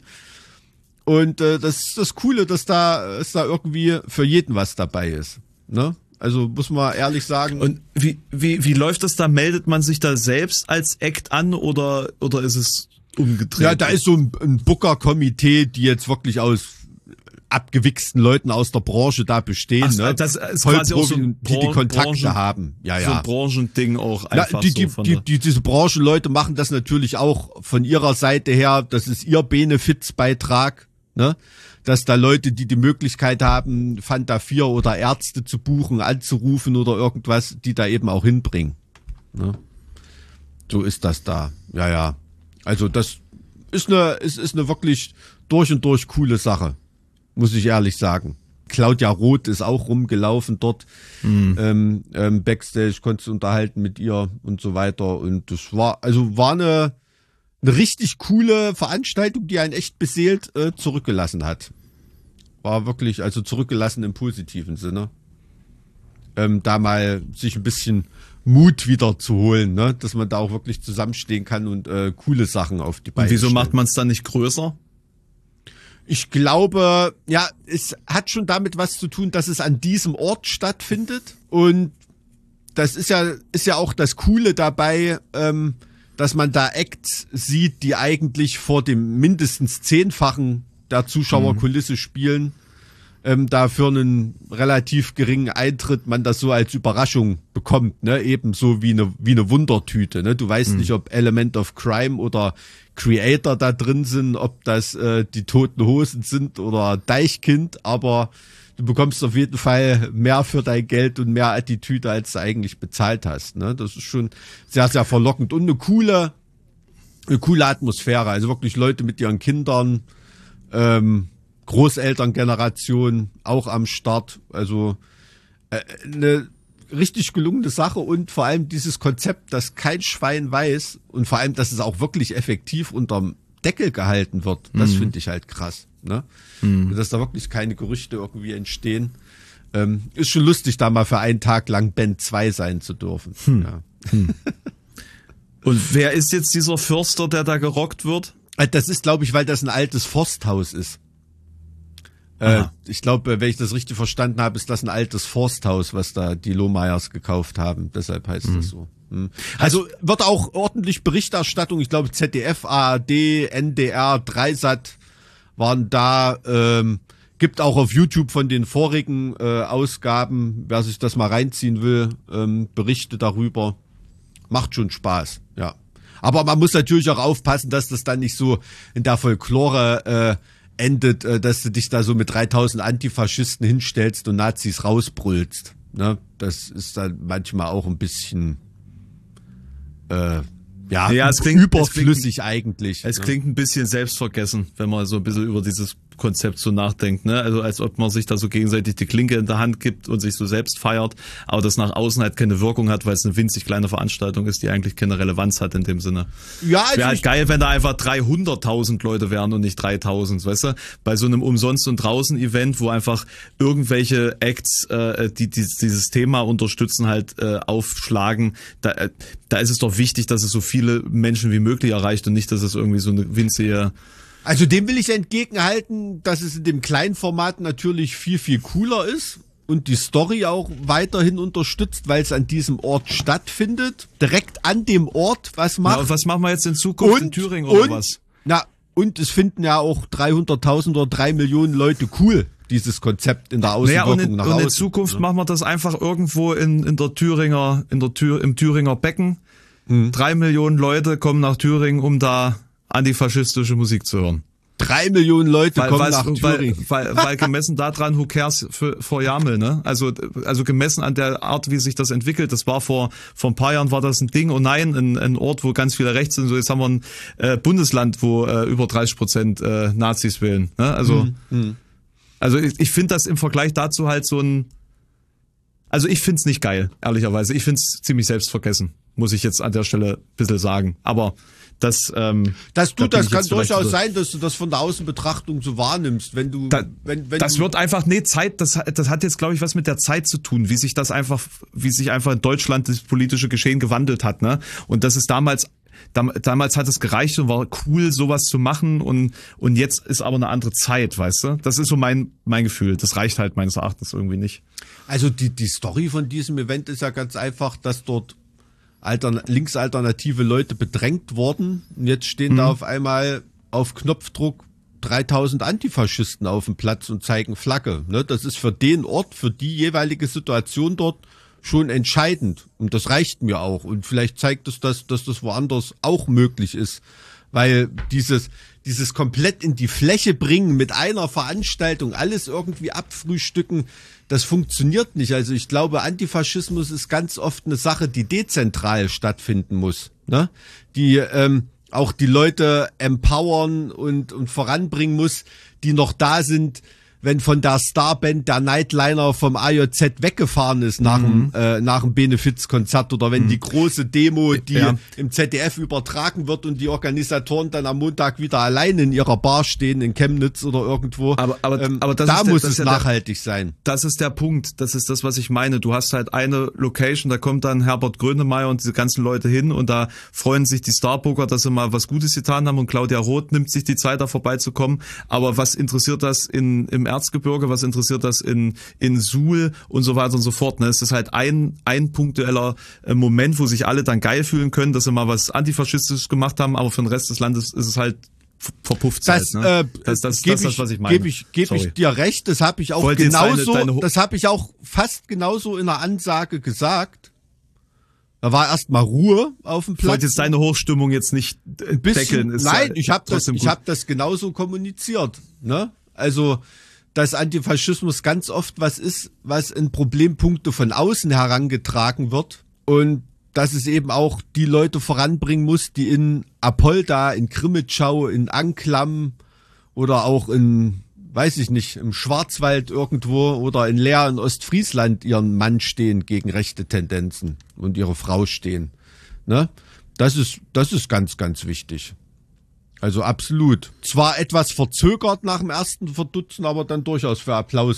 Und das ist das Coole, dass da irgendwie für jeden was dabei ist. Ne? Also muss man ehrlich sagen. Und wie läuft das da? Meldet man sich da selbst als Act an oder ist es umgedreht? Ja, da ist so ein Booker-Komitee, die jetzt wirklich aus abgewichsten Leuten aus der Branche da bestehen. Ach, ne? Das ist quasi auch so ein die Kontakte haben. Ja, so ein Brangending auch einfach. Diese Branchenleute machen das natürlich auch von ihrer Seite her. Das ist ihr Benefizbeitrag, ne? dass da Leute, die die Möglichkeit haben, Fanta 4 oder Ärzte zu buchen, anzurufen oder irgendwas, die da eben auch hinbringen. Ne? So ist das da. Ja, ja. Also das ist eine wirklich durch und durch coole Sache, muss ich ehrlich sagen. Claudia Roth ist auch rumgelaufen dort, Backstage, konntest unterhalten mit ihr und so weiter. Und das war eine richtig coole Veranstaltung, die einen echt beseelt zurückgelassen hat. War wirklich, also zurückgelassen im positiven Sinne. Da mal sich ein bisschen Mut wieder zu holen, ne? Dass man da auch wirklich zusammenstehen kann und coole Sachen auf die Beine Und wieso stellen. macht man es dann nicht größer? Ich glaube, ja, es hat schon damit was zu tun, dass es an diesem Ort stattfindet. Und das ist ja auch das Coole dabei, dass man da Acts sieht, die eigentlich vor dem mindestens 10-fachen der Zuschauerkulisse spielen. Da für einen relativ geringen Eintritt man das so als Überraschung bekommt, ne? Ebenso wie eine Wundertüte, ne? Du weißt nicht, ob Element of Crime oder Creator da drin sind, ob das die Toten Hosen sind oder Deichkind, aber du bekommst auf jeden Fall mehr für dein Geld und mehr Attitüde, als du eigentlich bezahlt hast, ne? Das ist schon sehr, sehr verlockend und eine coole Atmosphäre, also wirklich Leute mit ihren Kindern, Großelterngeneration auch am Start, also eine richtig gelungene Sache und vor allem dieses Konzept, dass kein Schwein weiß und vor allem, dass es auch wirklich effektiv unterm Deckel gehalten wird, das finde ich halt krass, ne? Dass da wirklich keine Gerüchte irgendwie entstehen. Ist schon lustig, da mal für einen Tag lang Band 2 sein zu dürfen. Ja. Und wer ist jetzt dieser Förster, der da gerockt wird? Das ist, glaube ich, weil das ein altes Forsthaus ist. Ich glaube, wenn ich das richtig verstanden habe, ist das ein altes Forsthaus, was da die Lohmeyers gekauft haben. Deshalb heißt das so. Also wird auch ordentlich Berichterstattung. Ich glaube, ZDF, ARD, NDR, Dreisat waren da. Gibt auch auf YouTube von den vorigen Ausgaben, wer sich das mal reinziehen will, Berichte darüber. Macht schon Spaß, ja. Aber man muss natürlich auch aufpassen, dass das dann nicht so in der Folklore endet, dass du dich da so mit 3000 Antifaschisten hinstellst und Nazis rausbrüllst. Ne? Das ist dann manchmal auch ein bisschen es klingt überflüssig eigentlich. Es ne? klingt ein bisschen selbstvergessen, wenn man so ein bisschen über dieses Konzept so nachdenkt, ne? Also als ob man sich da so gegenseitig die Klinke in der Hand gibt und sich so selbst feiert, aber das nach außen halt keine Wirkung hat, weil es eine winzig kleine Veranstaltung ist, die eigentlich keine Relevanz hat in dem Sinne. Ja, also wäre halt geil, wenn da einfach 300.000 Leute wären und nicht 3.000, weißt du? Bei so einem Umsonst- und Draußen-Event, wo einfach irgendwelche Acts, die dieses Thema unterstützen, halt aufschlagen, da ist es doch wichtig, dass es so viele Menschen wie möglich erreicht und nicht, dass es irgendwie so eine winzige... Also dem will ich entgegenhalten, dass es in dem kleinen Format natürlich viel, viel cooler ist und die Story auch weiterhin unterstützt, weil es an diesem Ort stattfindet. Direkt an dem Ort, was macht. Ja, und was machen wir jetzt in Zukunft in Thüringen oder was? Und es finden ja auch 300.000 oder 3 Millionen Leute cool, dieses Konzept in der Außenwirkung nach außen. Und in Zukunft machen wir das einfach irgendwo im Thüringer Becken. 3 Millionen Leute kommen nach Thüringen, um da antifaschistische Musik zu hören. 3 Millionen Leute kommen nach Thüringen. Weil gemessen daran, who cares vor Jamel, ne? Also gemessen an der Art, wie sich das entwickelt, das war vor ein paar Jahren war das ein Ding, oh nein, ein Ort, wo ganz viele rechts sind, so jetzt haben wir ein Bundesland, wo über 30% Nazis wählen, ne? Also ich finde das im Vergleich dazu halt also ich find's nicht geil, ehrlicherweise. Ich find's ziemlich selbstvergessen, muss ich jetzt an der Stelle ein bisschen sagen. Aber das kann durchaus sein, dass du das von der Außenbetrachtung so wahrnimmst, wenn du, das wird einfach, Zeit, das hat jetzt, glaube ich, was mit der Zeit zu tun, wie sich einfach in Deutschland das politische Geschehen gewandelt hat, ne? Und das ist damals hat es gereicht und war cool, sowas zu machen und jetzt ist aber eine andere Zeit, weißt du? Das ist so mein Gefühl. Das reicht halt meines Erachtens irgendwie nicht. Also die Story von diesem Event ist ja ganz einfach, dass dort linksalternative Leute bedrängt wurden und jetzt stehen da auf einmal auf Knopfdruck 3000 Antifaschisten auf dem Platz und zeigen Flagge. Ne? Das ist für den Ort, für die jeweilige Situation dort schon entscheidend und das reicht mir auch und vielleicht zeigt es, dass das woanders auch möglich ist, weil dieses komplett in die Fläche bringen mit einer Veranstaltung, alles irgendwie abfrühstücken, das funktioniert nicht. Also ich glaube, Antifaschismus ist ganz oft eine Sache, die dezentral stattfinden muss, ne? Die auch die Leute empowern und voranbringen muss, die noch da sind, wenn von der Starband der Nightliner vom AJZ weggefahren ist nach dem Benefizkonzert oder wenn die große Demo, die im ZDF übertragen wird und die Organisatoren dann am Montag wieder allein in ihrer Bar stehen in Chemnitz oder irgendwo. Aber das da ist muss es nachhaltig sein. Das ist der Punkt. Das ist das, was ich meine. Du hast halt eine Location, da kommt dann Herbert Grönemeyer und diese ganzen Leute hin und da freuen sich die Starbooker, dass sie mal was Gutes getan haben und Claudia Roth nimmt sich die Zeit, da vorbeizukommen. Aber was interessiert das im Erzgebirge, was interessiert das in Suhl und so weiter und so fort. Ne? Es ist halt ein punktueller Moment, wo sich alle dann geil fühlen können, dass sie mal was Antifaschistisches gemacht haben, aber für den Rest des Landes ist es halt verpufft. Das ist das, was ich meine. Gebe ich dir recht, das habe ich auch das habe ich auch fast genauso in der Ansage gesagt. Da war erstmal Ruhe auf dem Platz. Ich wollte jetzt deine Hochstimmung jetzt nicht deckeln. Nein, ich habe das genauso kommuniziert. Ne? Also, dass Antifaschismus ganz oft was ist, was in Problempunkte von außen herangetragen wird und dass es eben auch die Leute voranbringen muss, die in Apolda, in Krimitschau, in Anklam oder auch in, weiß ich nicht, im Schwarzwald irgendwo oder in Leer in Ostfriesland ihren Mann stehen gegen rechte Tendenzen und ihre Frau stehen. Ne? Das ist ganz, ganz wichtig. Also absolut. Zwar etwas verzögert nach dem ersten Verdutzen, aber dann durchaus für Applaus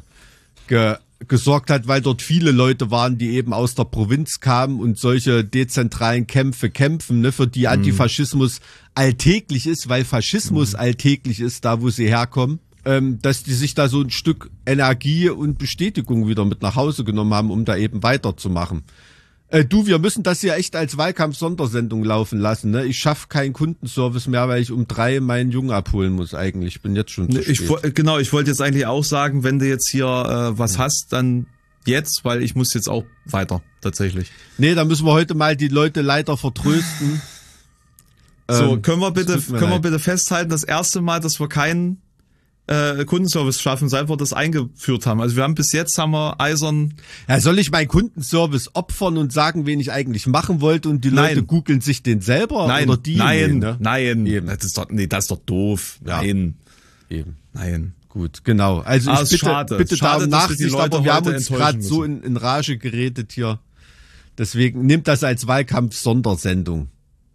gesorgt hat, weil dort viele Leute waren, die eben aus der Provinz kamen und solche dezentralen Kämpfe kämpfen, ne, für die Antifaschismus alltäglich ist, weil Faschismus alltäglich ist, da wo sie herkommen, dass die sich da so ein Stück Energie und Bestätigung wieder mit nach Hause genommen haben, um da eben weiterzumachen. Wir müssen das hier echt als Wahlkampf-Sondersendung laufen lassen. Ne? Ich schaffe keinen Kundenservice mehr, weil ich um 3 meinen Jungen abholen muss eigentlich. Ich bin jetzt schon zu spät. Ich wollte jetzt eigentlich auch sagen, wenn du jetzt hier was hast, dann jetzt, weil ich muss jetzt auch weiter, tatsächlich. Nee, da müssen wir heute mal die Leute leider vertrösten. So, können wir bitte festhalten, das erste Mal, dass wir keinen Kundenservice schaffen, seit wir das eingeführt haben. Also bis jetzt haben wir eisern... Ja, soll ich meinen Kundenservice opfern und sagen, wen ich eigentlich machen wollte und die Leute googeln sich den selber? Oder die? Nein. Eben. Das ist doch doof. Ja. Nein. Gut, genau. Also ich bitte da um Nachsicht, aber wir haben uns gerade so in Rage geredet hier. Deswegen nehmt das als Wahlkampf-Sondersendung.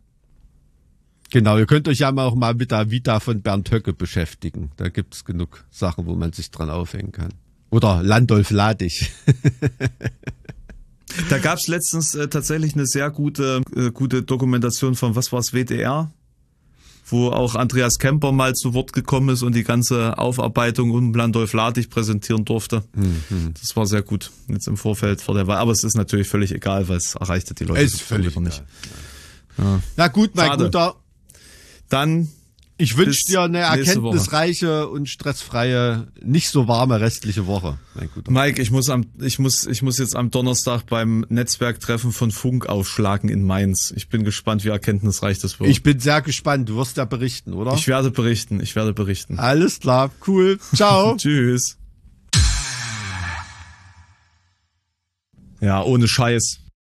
Genau, ihr könnt euch ja auch mal mit der Vita von Bernd Höcke beschäftigen. Da gibt's genug Sachen, wo man sich dran aufhängen kann. Oder Landolf Ladig. Da gab's letztens tatsächlich eine sehr gute Dokumentation von, was war's, WDR? Wo auch Andreas Kemper mal zu Wort gekommen ist und die ganze Aufarbeitung um Landolf Ladig präsentieren durfte. Das war sehr gut, jetzt im Vorfeld vor der Wahl. Aber es ist natürlich völlig egal, weil es erreichte die Leute. Es ist völlig nicht. Ja. Na gut, mein Guter. Dann ich wünsche dir eine erkenntnisreiche und stressfreie, nicht so warme restliche Woche, mein Guter. Mike, ich muss jetzt am Donnerstag beim Netzwerktreffen von Funk aufschlagen in Mainz. Ich bin gespannt, wie erkenntnisreich das wird. Ich bin sehr gespannt. Du wirst ja berichten, oder? Ich werde berichten. Alles klar, cool. Ciao. Tschüss. Ja, ohne Scheiß.